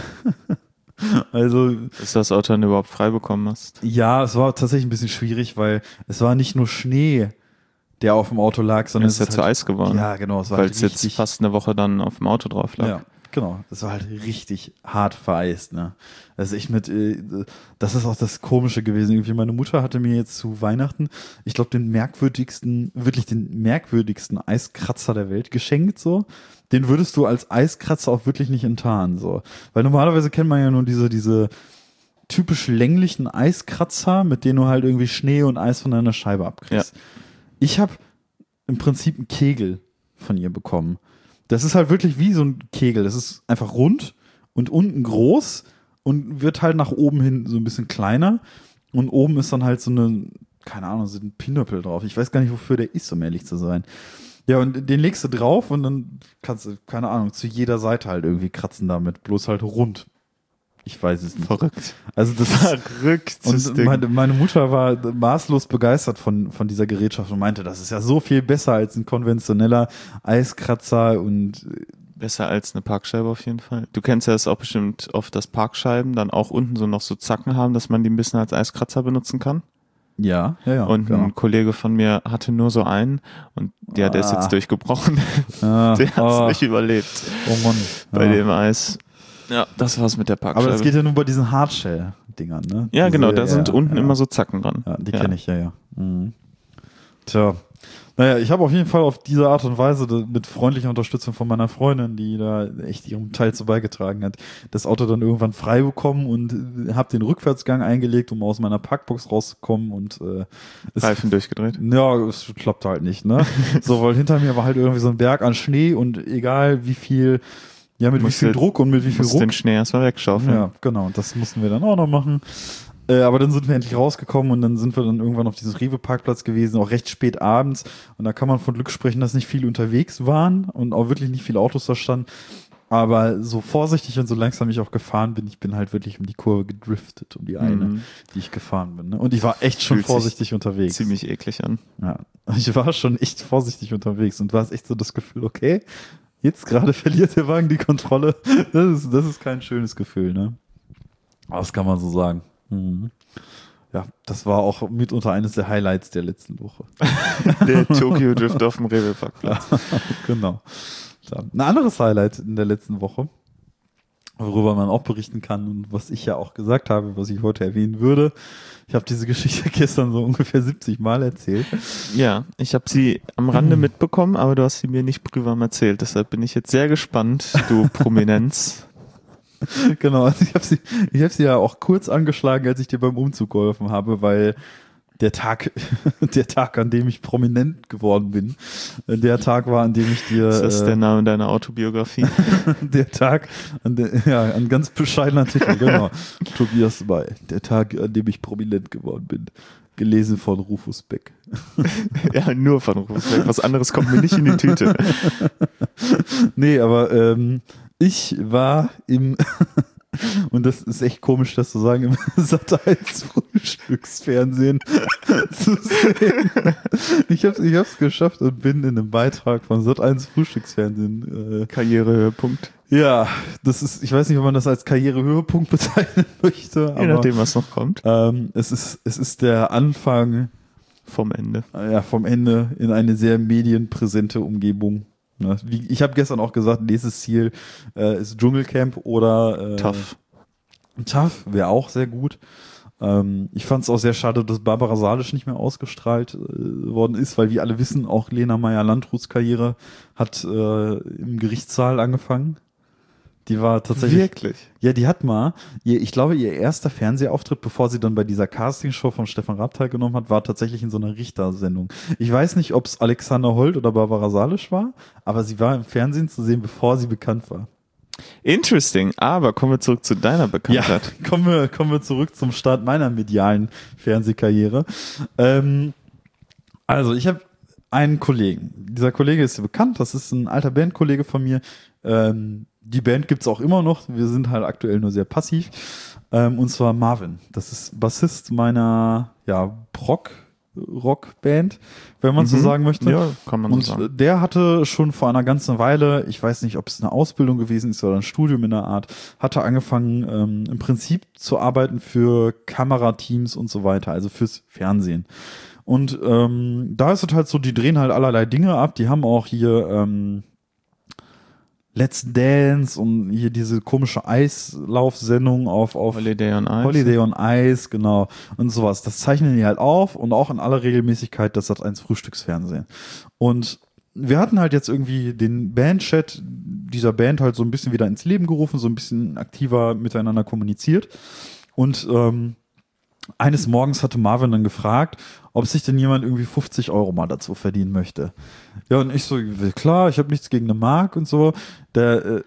Also, Dass du das Auto dann überhaupt frei bekommen hast. ja, es war tatsächlich ein bisschen schwierig, weil es war nicht nur Schnee, der auf dem Auto lag, sondern Es ist ja ist zu halt, Eis geworden. Ja, genau, es war Weil halt es jetzt richtig, fast eine Woche dann auf dem Auto drauf lag. ja. Genau, das war halt richtig hart vereist, ne. Also ich mit, äh, das ist auch das Komische gewesen. Irgendwie meine Mutter hatte mir jetzt zu Weihnachten, ich glaube, den merkwürdigsten, wirklich den merkwürdigsten Eiskratzer der Welt geschenkt, so. Den würdest du als Eiskratzer auch wirklich nicht enttarnen, so. Weil normalerweise kennt man ja nur diese, diese typisch länglichen Eiskratzer, mit denen du halt irgendwie Schnee und Eis von deiner Scheibe abkriegst. Ja. Ich habe im Prinzip einen Kegel von ihr bekommen. Das ist halt wirklich wie so ein Kegel. Das ist einfach rund und unten groß und wird halt nach oben hin so ein bisschen kleiner. Und oben ist dann halt so eine, keine Ahnung, so ein Pinöppel drauf. Ich weiß gar nicht, wofür der ist, um ehrlich zu sein. Ja, und den legst du drauf und dann kannst du, keine Ahnung, zu jeder Seite halt irgendwie kratzen damit. Bloß halt rund. Ich weiß es nicht. Verrückt. Also das Verrückt. Und meine, meine Mutter war maßlos begeistert von, von dieser Gerätschaft und meinte, das ist ja so viel besser als ein konventioneller Eiskratzer und besser als eine Parkscheibe auf jeden Fall. Du kennst ja das auch bestimmt oft, dass Parkscheiben dann auch unten so noch so Zacken haben, dass man die ein bisschen als Eiskratzer benutzen kann. Ja, ja, ja. Und genau. Ein Kollege von mir hatte nur so einen und der, ah. der ist jetzt durchgebrochen. Ah. Der hat es oh. nicht überlebt. Oh Mann. Bei ja. dem Eis. Ja, das war's mit der Parkscheibe. Aber das geht ja nur bei diesen Hardshell-Dingern, ne? Ja, Diese, genau, da sind ja, unten ja. immer so Zacken dran. Ja, die ja. kenne ich, ja, ja. Mhm. Tja. Naja, ich habe auf jeden Fall auf diese Art und Weise mit freundlicher Unterstützung von meiner Freundin, die da echt ihren Teil zu beigetragen hat, das Auto dann irgendwann frei bekommen und habe den Rückwärtsgang eingelegt, um aus meiner Parkbox rauszukommen und äh, es, Reifen durchgedreht? Ja, es klappt halt nicht, ne? So, weil hinter mir war halt irgendwie so ein Berg an Schnee und egal wie viel Ja, mit wie viel Druck und mit wie viel Ruck. den Schnee erstmal wegschaufeln. Ja, genau. Und das mussten wir dann auch noch machen. Äh, aber dann sind wir endlich rausgekommen und dann sind wir dann irgendwann auf diesem Rewe-Parkplatz gewesen, auch recht spät abends. Und da kann man von Glück sprechen, dass nicht viele unterwegs waren und auch wirklich nicht viele Autos da standen. Aber so vorsichtig und so langsam ich auch gefahren bin, ich bin halt wirklich um die Kurve gedriftet, um die eine, mhm. die ich gefahren bin. Ne? Und ich war echt schon Fühlt vorsichtig unterwegs. Ziemlich eklig an. Ja, ich war schon echt vorsichtig unterwegs und war es echt so das Gefühl, okay, jetzt gerade verliert der Wagen die Kontrolle. Das ist, das ist kein schönes Gefühl, ne? Aber das kann man so sagen. Mhm. Ja, das war auch mitunter eines der Highlights der letzten Woche. Der Tokyo Drift auf dem Rewe-Parkplatz. Genau. Ja. Ein anderes Highlight in der letzten Woche, worüber man auch berichten kann und was ich ja auch gesagt habe, was ich heute erwähnen würde. Ich habe diese Geschichte gestern so ungefähr siebzig Mal erzählt. Ja, ich habe sie am Rande mhm. mitbekommen, aber du hast sie mir nicht privat erzählt. Deshalb bin ich jetzt sehr gespannt, du Prominenz. Genau, also ich habe sie, ich habe sie ja auch kurz angeschlagen, als ich dir beim Umzug geholfen habe, weil der Tag, der Tag, an dem ich prominent geworden bin, der Tag war, an dem ich dir. Ist das äh, der Name deiner Autobiografie? Der Tag, an der, ja, ein ganz bescheidener Titel, genau. Tobias May, der Tag, an dem ich prominent geworden bin. Gelesen von Rufus Beck. Ja, nur von Rufus Beck. Was anderes kommt mir nicht in die Tüte. Nee, aber ähm, ich war im und das ist echt komisch, das zu sagen, im Sat eins Frühstücksfernsehen zu sehen. Ich hab's, ich hab's geschafft und bin in einem Beitrag von Sat eins Frühstücksfernsehen. Äh, Karrierehöhepunkt. Ja, das ist, ich weiß nicht, ob man das als Karrierehöhepunkt bezeichnen möchte. Je nachdem, was noch kommt. Ähm, es ist, es ist der Anfang vom Ende. Ja, vom Ende in eine sehr medienpräsente Umgebung. Wie, ich habe gestern auch gesagt, nächstes Ziel äh, ist Dschungelcamp oder äh, Tough. Tough wäre auch sehr gut. Ähm, ich fand es auch sehr schade, dass Barbara Salisch nicht mehr ausgestrahlt äh, worden ist, weil wir alle wissen, auch Lena Meyer-Landruths Karriere hat äh, im Gerichtssaal angefangen. Die war tatsächlich. Wirklich? Ja, die hat mal, ihr, ich glaube, ihr erster Fernsehauftritt, bevor sie dann bei dieser Castingshow von Stefan Raab teilgenommen hat, war tatsächlich in so einer Richtersendung. Ich weiß nicht, ob es Alexander Holt oder Barbara Salisch war, aber sie war im Fernsehen zu sehen, bevor sie bekannt war. Interesting, aber kommen wir zurück zu deiner Bekanntheit. Ja, kommen wir, kommen wir zurück zum Start meiner medialen Fernsehkarriere. Ähm, also, ich habe einen Kollegen. Dieser Kollege ist bekannt, das ist ein alter Bandkollege von mir. Ähm, Die Band gibt's auch immer noch. Wir sind halt aktuell nur sehr passiv. Ähm, und zwar Marvin. Das ist Bassist meiner ja Prog Rockband, wenn man mhm. so sagen möchte. Ja, kann man und so sagen. Der hatte schon vor einer ganzen Weile, ich weiß nicht, ob es eine Ausbildung gewesen ist oder ein Studium in der Art, hatte angefangen ähm, im Prinzip zu arbeiten für Kamerateams und so weiter, also fürs Fernsehen. Und ähm, da ist es halt so, die drehen halt allerlei Dinge ab. Die haben auch hier ähm, Let's Dance und hier diese komische Eislaufsendung auf, auf Holiday on Ice. Holiday on Ice, genau. Und sowas. Das zeichnen die halt auf und auch in aller Regelmäßigkeit das Sat eins Frühstücksfernsehen. Und wir hatten halt jetzt irgendwie den Bandchat dieser Band halt so ein bisschen wieder ins Leben gerufen, so ein bisschen aktiver miteinander kommuniziert. Und ähm, eines Morgens hatte Marvin dann gefragt, ob sich denn jemand irgendwie fünfzig Euro mal dazu verdienen möchte. Ja, und ich so, klar, ich habe nichts gegen eine Mark und so. Der, äh,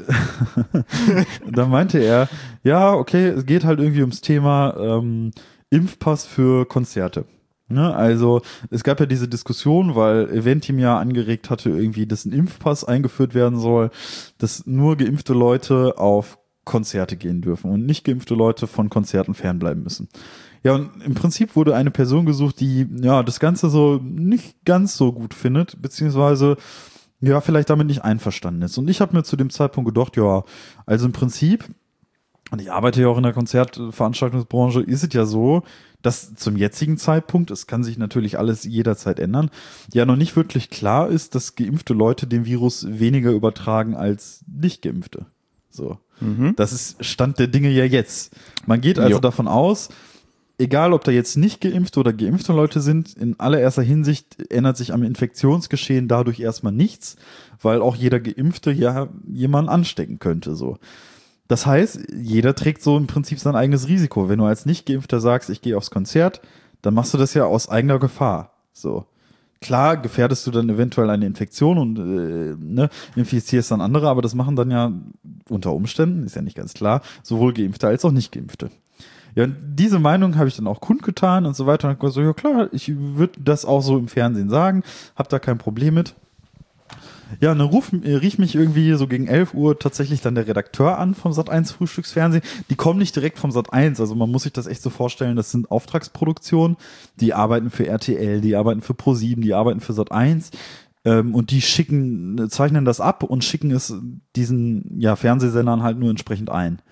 da meinte er, ja, okay, es geht halt irgendwie ums Thema ähm, Impfpass für Konzerte. Ne? Also es gab ja diese Diskussion, weil Eventim ja angeregt hatte, irgendwie, dass ein Impfpass eingeführt werden soll, dass nur geimpfte Leute auf Konzerte gehen dürfen und nicht geimpfte Leute von Konzerten fernbleiben müssen. Ja, und im Prinzip wurde eine Person gesucht, die ja das Ganze so nicht ganz so gut findet, beziehungsweise ja vielleicht damit nicht einverstanden ist. Und ich habe mir zu dem Zeitpunkt gedacht, ja, also im Prinzip, und ich arbeite ja auch in der Konzertveranstaltungsbranche, ist es ja so, dass zum jetzigen Zeitpunkt, es kann sich natürlich alles jederzeit ändern, ja noch nicht wirklich klar ist, dass geimpfte Leute den Virus weniger übertragen als nicht geimpfte. So. Mhm. Das ist Stand der Dinge ja jetzt. Man geht also jo. davon aus, egal ob da jetzt nicht geimpfte oder geimpfte Leute sind, in allererster Hinsicht ändert sich am Infektionsgeschehen dadurch erstmal nichts, weil auch jeder Geimpfte ja jemanden anstecken könnte, so. Das heißt, jeder trägt so im Prinzip sein eigenes Risiko. Wenn du als Nicht-Geimpfter sagst, ich gehe aufs Konzert, dann machst du das ja aus eigener Gefahr, so. Klar, gefährdest du dann eventuell eine Infektion und äh, ne, infizierst dann andere, aber das machen dann ja unter Umständen, ist ja nicht ganz klar, sowohl Geimpfte als auch Nicht-Geimpfte. Ja, und diese Meinung habe ich dann auch kundgetan und so weiter. Und gesagt, so, ja klar, ich würde das auch so im Fernsehen sagen, hab da kein Problem mit. Ja, und dann ruf, rief mich irgendwie so gegen elf Uhr tatsächlich dann der Redakteur an vom Sat eins Frühstücksfernsehen. Die kommen nicht direkt vom Sat eins, also man muss sich das echt so vorstellen, das sind Auftragsproduktionen, die arbeiten für R T L, die arbeiten für ProSieben, die arbeiten für Sat eins. Ähm, und die schicken, zeichnen das ab und schicken es diesen ja, Fernsehsendern halt nur entsprechend ein.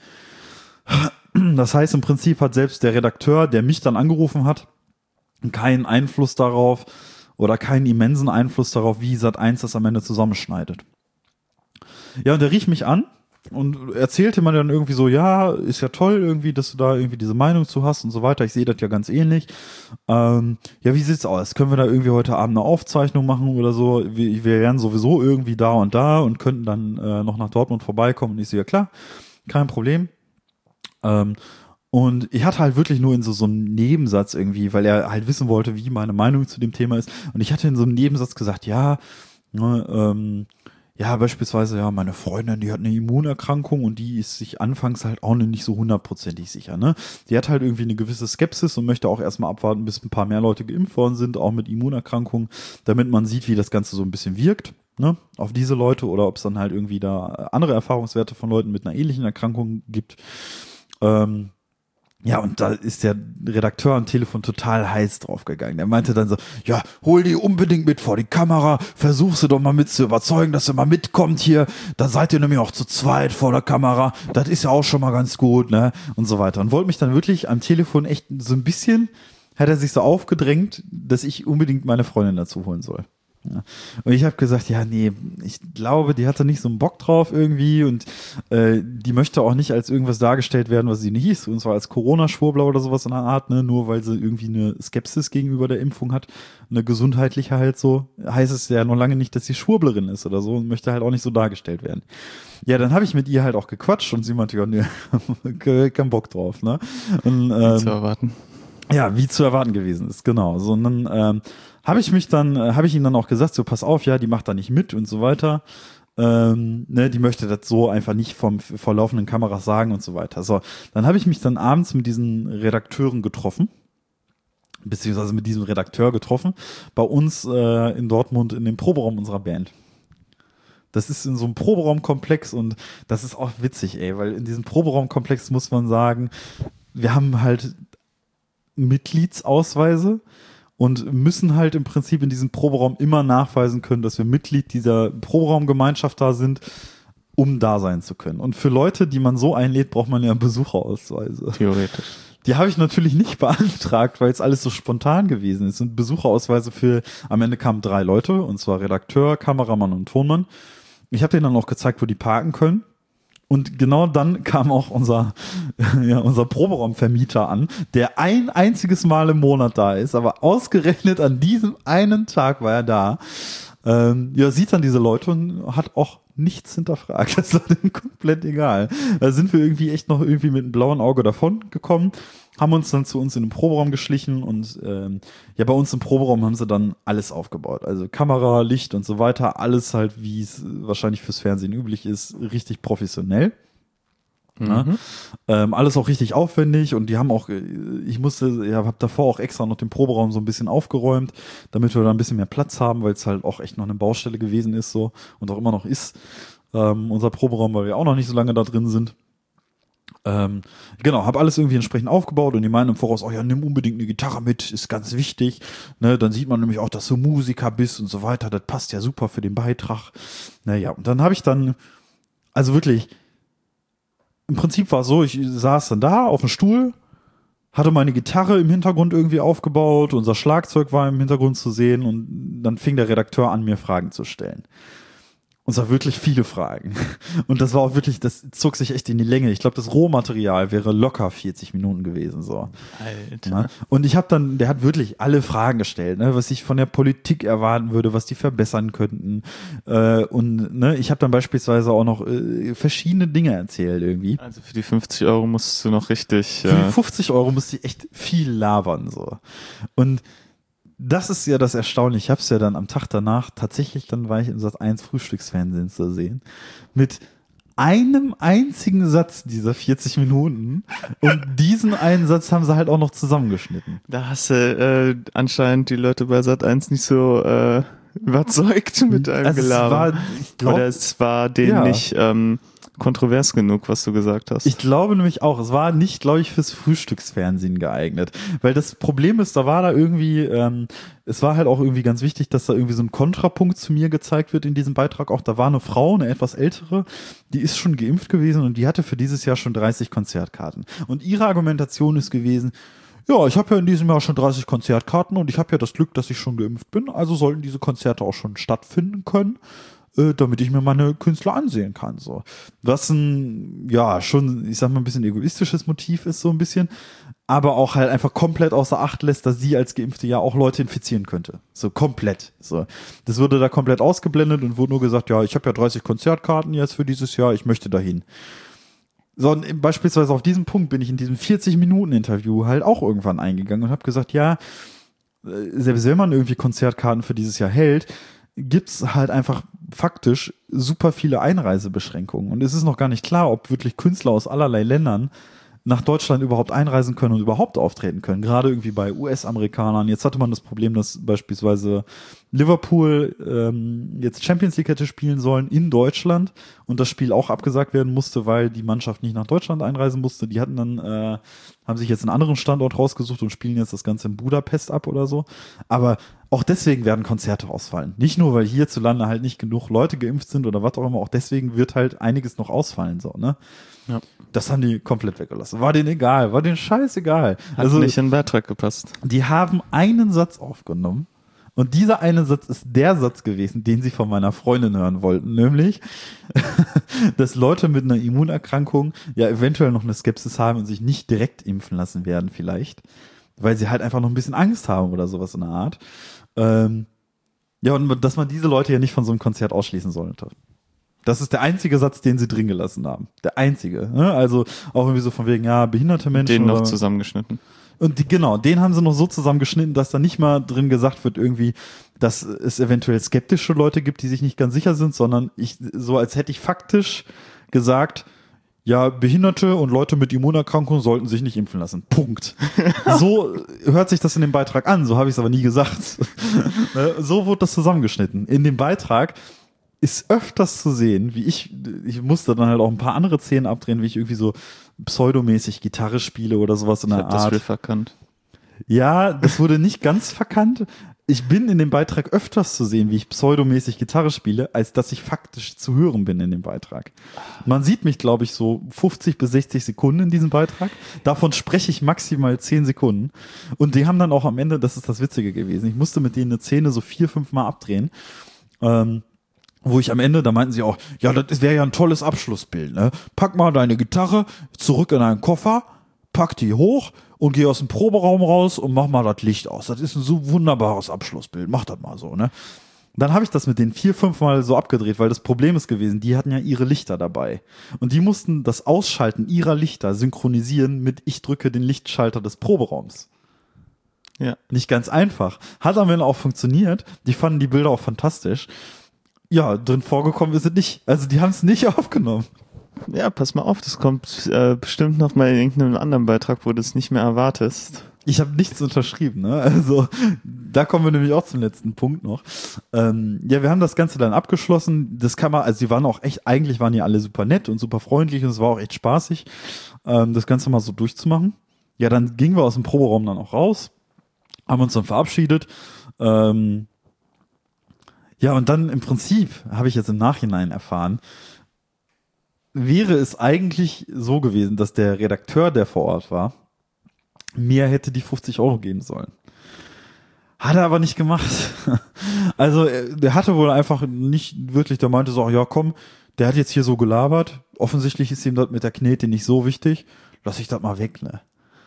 Das heißt, im Prinzip hat selbst der Redakteur, der mich dann angerufen hat, keinen Einfluss darauf oder keinen immensen Einfluss darauf, wie Sat eins das am Ende zusammenschneidet. Ja, und der rief mich an und erzählte mir dann irgendwie so, ja, ist ja toll irgendwie, dass du da irgendwie diese Meinung zu hast und so weiter. Ich sehe das ja ganz ähnlich. Ähm, ja, wie sieht's aus? Können wir da irgendwie heute Abend eine Aufzeichnung machen oder so? Wir, wir wären sowieso irgendwie da und da und könnten dann äh, noch nach Dortmund vorbeikommen. Und ich so, ja klar, kein Problem. Ähm, und ich hatte halt wirklich nur in so, so einem Nebensatz irgendwie, weil er halt wissen wollte, wie meine Meinung zu dem Thema ist. Und ich hatte in so einem Nebensatz gesagt, ja, ne, ähm, ja, beispielsweise, ja, meine Freundin, die hat eine Immunerkrankung und die ist sich anfangs halt auch nicht so hundertprozentig sicher, ne? Die hat halt irgendwie eine gewisse Skepsis und möchte auch erstmal abwarten, bis ein paar mehr Leute geimpft worden sind, auch mit Immunerkrankungen, damit man sieht, wie das Ganze so ein bisschen wirkt, ne? Auf diese Leute oder ob es dann halt irgendwie da andere Erfahrungswerte von Leuten mit einer ähnlichen Erkrankung gibt. Ähm, ja, und da ist der Redakteur am Telefon total heiß drauf gegangen. Der meinte dann so, ja, hol die unbedingt mit vor die Kamera, versuch sie doch mal mit zu überzeugen, dass sie mal mitkommt hier, da seid ihr nämlich auch zu zweit vor der Kamera, das ist ja auch schon mal ganz gut, ne, und so weiter. Und wollte mich dann wirklich am Telefon echt so ein bisschen, hat er sich so aufgedrängt, dass ich unbedingt meine Freundin dazu holen soll. Ja. Und ich habe gesagt, ja, nee, ich glaube, die hatte nicht so einen Bock drauf irgendwie und äh, die möchte auch nicht als irgendwas dargestellt werden, was sie nicht ist, und zwar als Corona-Schwurbler oder sowas in der Art, ne, nur weil sie irgendwie eine Skepsis gegenüber der Impfung hat, eine gesundheitliche halt so, heißt es ja noch lange nicht, dass sie Schwurblerin ist oder so und möchte halt auch nicht so dargestellt werden. Ja, dann habe ich mit ihr halt auch gequatscht und sie meinte, ja, nee, kein Bock drauf, ne. Und, ähm, wie zu erwarten. Ja, wie zu erwarten gewesen ist, genau. So, und dann ähm, habe ich mich dann, äh, habe ich ihm dann auch gesagt, so pass auf, ja, die macht da nicht mit und so weiter. Ähm, ne, die möchte das so einfach nicht vom vor laufenden Kameras sagen und so weiter. So, dann habe ich mich dann abends mit diesen Redakteuren getroffen, beziehungsweise mit diesem Redakteur getroffen, bei uns äh, in Dortmund in dem Proberaum unserer Band. Das ist in so einem Proberaumkomplex und das ist auch witzig, ey, weil in diesem Proberaumkomplex muss man sagen, wir haben halt Mitgliedsausweise und müssen halt im Prinzip in diesem Proberaum immer nachweisen können, dass wir Mitglied dieser Proberaumgemeinschaft da sind, um da sein zu können. Und für Leute, die man so einlädt, braucht man ja Besucherausweise. Theoretisch. Die habe ich natürlich nicht beantragt, weil es alles so spontan gewesen ist. Und Besucherausweise für, am Ende kamen drei Leute, und zwar Redakteur, Kameramann und Tonmann. ich habe denen dann auch gezeigt, wo die parken können. Und genau dann kam auch unser, ja, unser Proberaumvermieter an, der ein einziges Mal im Monat da ist, aber ausgerechnet an diesem einen Tag war er da. Ähm, ja, sieht dann diese Leute und hat auch nichts hinterfragt. Das war dem komplett egal. Da sind wir irgendwie echt noch irgendwie mit einem blauen Auge davon gekommen, haben uns dann zu uns in den Proberaum geschlichen und ähm, ja, bei uns im Proberaum haben sie dann alles aufgebaut. Also Kamera, Licht und so weiter, alles halt, wie es wahrscheinlich fürs Fernsehen üblich ist, richtig professionell. Ja, mhm. ähm, alles auch richtig aufwendig und die haben auch, ich musste, ja, hab davor auch extra noch den Proberaum so ein bisschen aufgeräumt, damit wir da ein bisschen mehr Platz haben, weil es halt auch echt noch eine Baustelle gewesen ist so und auch immer noch ist, ähm, unser Proberaum, weil wir auch noch nicht so lange da drin sind. Ähm, genau, habe alles irgendwie entsprechend aufgebaut und die meinen im Voraus, oh ja, nimm unbedingt eine Gitarre mit, ist ganz wichtig, ne, dann sieht man nämlich auch, dass du Musiker bist und so weiter, das passt ja super für den Beitrag. Naja, und dann habe ich dann, also wirklich, im Prinzip war es so, ich saß dann da auf dem Stuhl, hatte meine Gitarre im Hintergrund irgendwie aufgebaut, unser Schlagzeug war im Hintergrund zu sehen und dann fing der Redakteur an, mir Fragen zu stellen. Und zwar wirklich viele Fragen. Und das war auch wirklich, das zog sich echt in die Länge. Ich glaube, das Rohmaterial wäre locker vierzig Minuten gewesen. So. Alter. Ja? Und ich habe dann, der hat wirklich alle Fragen gestellt, ne, was ich von der Politik erwarten würde, was die verbessern könnten. Äh, und ne, ich habe dann beispielsweise auch noch äh, verschiedene Dinge erzählt irgendwie. Also für die fünfzig Euro musst du noch richtig... Für äh die fünfzig Euro musste ich echt viel labern. So. Und das ist ja das Erstaunliche. Ich habe es ja dann am Tag danach, tatsächlich dann war ich im Sat eins Frühstücksfernsehen zu sehen, mit einem einzigen Satz dieser vierzig Minuten und diesen einen Satz haben sie halt auch noch zusammengeschnitten. Da hast du äh, anscheinend die Leute bei Sat eins nicht so äh, überzeugt mit einem also Gelaber. Es war, ich glaub, Oder es war denen ja. nicht ähm, kontrovers genug, was du gesagt hast. Ich glaube nämlich auch, es war nicht, glaube ich, fürs Frühstücksfernsehen geeignet. Weil das Problem ist, da war da irgendwie, ähm, es war halt auch irgendwie ganz wichtig, dass da irgendwie so ein Kontrapunkt zu mir gezeigt wird in diesem Beitrag. Auch da war eine Frau, eine etwas ältere, die ist schon geimpft gewesen und die hatte für dieses Jahr schon dreißig Konzertkarten. Und ihre Argumentation ist gewesen, ja, ich habe ja in diesem Jahr schon dreißig Konzertkarten und ich habe ja das Glück, dass ich schon geimpft bin, also sollten diese Konzerte auch schon stattfinden können, äh, damit ich mir meine Künstler ansehen kann. So. Was ein, ja, schon, ich sag mal, ein bisschen egoistisches Motiv ist, so ein bisschen, aber auch halt einfach komplett außer Acht lässt, dass sie als Geimpfte ja auch Leute infizieren könnte. So komplett. So. Das wurde da komplett ausgeblendet und wurde nur gesagt, ja, ich habe ja dreißig Konzertkarten jetzt für dieses Jahr, ich möchte dahin. So, und beispielsweise auf diesen Punkt bin ich in diesem vierzig-Minuten-Interview halt auch irgendwann eingegangen und habe gesagt, ja, selbst wenn man irgendwie Konzertkarten für dieses Jahr hält, gibt's halt einfach faktisch super viele Einreisebeschränkungen. Und es ist noch gar nicht klar, ob wirklich Künstler aus allerlei Ländern nach Deutschland überhaupt einreisen können und überhaupt auftreten können. Gerade irgendwie bei U S-Amerikanern. Jetzt hatte man das Problem, dass beispielsweise Liverpool ähm, jetzt Champions League hätte spielen sollen in Deutschland und das Spiel auch abgesagt werden musste, weil die Mannschaft nicht nach Deutschland einreisen musste. Die hatten dann, äh, haben sich jetzt einen anderen Standort rausgesucht und spielen jetzt das Ganze in Budapest ab oder so. Aber auch deswegen werden Konzerte ausfallen. Nicht nur, weil hierzulande halt nicht genug Leute geimpft sind oder was auch immer, auch deswegen wird halt einiges noch ausfallen, so, ne? Ja. Das haben die komplett weggelassen. War denen egal, war denen scheißegal. Hat also nicht in den Beitrag gepasst. Die haben einen Satz aufgenommen und dieser eine Satz ist der Satz gewesen, den sie von meiner Freundin hören wollten, nämlich, dass Leute mit einer Immunerkrankung ja eventuell noch eine Skepsis haben und sich nicht direkt impfen lassen werden vielleicht, weil sie halt einfach noch ein bisschen Angst haben oder sowas in der Art. Ähm, ja, und dass man diese Leute ja nicht von so einem Konzert ausschließen sollte. Das ist der einzige Satz, den sie drin gelassen haben. Der einzige. Ne? Also auch irgendwie so von wegen, ja, behinderte Menschen. Den noch oder, zusammengeschnitten. Und die, genau, den haben sie noch so zusammengeschnitten, dass da nicht mal drin gesagt wird irgendwie, dass es eventuell skeptische Leute gibt, die sich nicht ganz sicher sind, sondern ich so als hätte ich faktisch gesagt, ja, Behinderte und Leute mit Immunerkrankungen sollten sich nicht impfen lassen. Punkt. So hört sich das in dem Beitrag an, so habe ich es aber nie gesagt. So wurde das zusammengeschnitten. In dem Beitrag ist öfters zu sehen, wie ich, ich musste dann halt auch ein paar andere Szenen abdrehen, wie ich irgendwie so pseudomäßig Gitarre spiele oder sowas in der Art. Ich hab das verkannt. Ja, das wurde nicht ganz verkannt. Ich bin in dem Beitrag öfters zu sehen, wie ich pseudomäßig Gitarre spiele, als dass ich faktisch zu hören bin in dem Beitrag. Man sieht mich, glaube ich, so fünfzig bis sechzig Sekunden in diesem Beitrag. Davon spreche ich maximal zehn Sekunden. Und die haben dann auch am Ende, das ist das Witzige gewesen, ich musste mit denen eine Szene so vier, fünf Mal abdrehen. Ähm, wo ich am Ende, da meinten sie auch, ja, das wäre ja ein tolles Abschlussbild, ne? Pack mal deine Gitarre zurück in deinen Koffer, pack die hoch und geh aus dem Proberaum raus und mach mal das Licht aus. Das ist ein so wunderbares Abschlussbild. Mach das mal so, ne? Dann habe ich das mit denen vier, fünf Mal so abgedreht, weil das Problem ist gewesen, die hatten ja ihre Lichter dabei. Und die mussten das Ausschalten ihrer Lichter synchronisieren mit ich drücke den Lichtschalter des Proberaums. Ja. Nicht ganz einfach. Hat am Ende auch funktioniert. Die fanden die Bilder auch fantastisch. Ja, drin vorgekommen ist es nicht. Also die haben es nicht aufgenommen. Ja, pass mal auf, das kommt äh, bestimmt noch mal in irgendeinem anderen Beitrag, wo du es nicht mehr erwartest. Ich habe nichts unterschrieben, ne? Also da kommen wir nämlich auch zum letzten Punkt noch. Ähm, ja, wir haben das Ganze dann abgeschlossen. Das kann man, also die waren auch echt, eigentlich waren die alle super nett und super freundlich und es war auch echt spaßig, ähm, das Ganze mal so durchzumachen. Ja, dann gingen wir aus dem Proberaum dann auch raus, haben uns dann verabschiedet. Ähm, ja, und dann im Prinzip, habe ich jetzt im Nachhinein erfahren, wäre es eigentlich so gewesen, dass der Redakteur, der vor Ort war, mir hätte die fünfzig Euro geben sollen. Hat er aber nicht gemacht. Also der hatte wohl einfach nicht wirklich, der meinte so, ja komm, der hat jetzt hier so gelabert, offensichtlich ist ihm das mit der Knete nicht so wichtig, lass ich das mal weg, ne?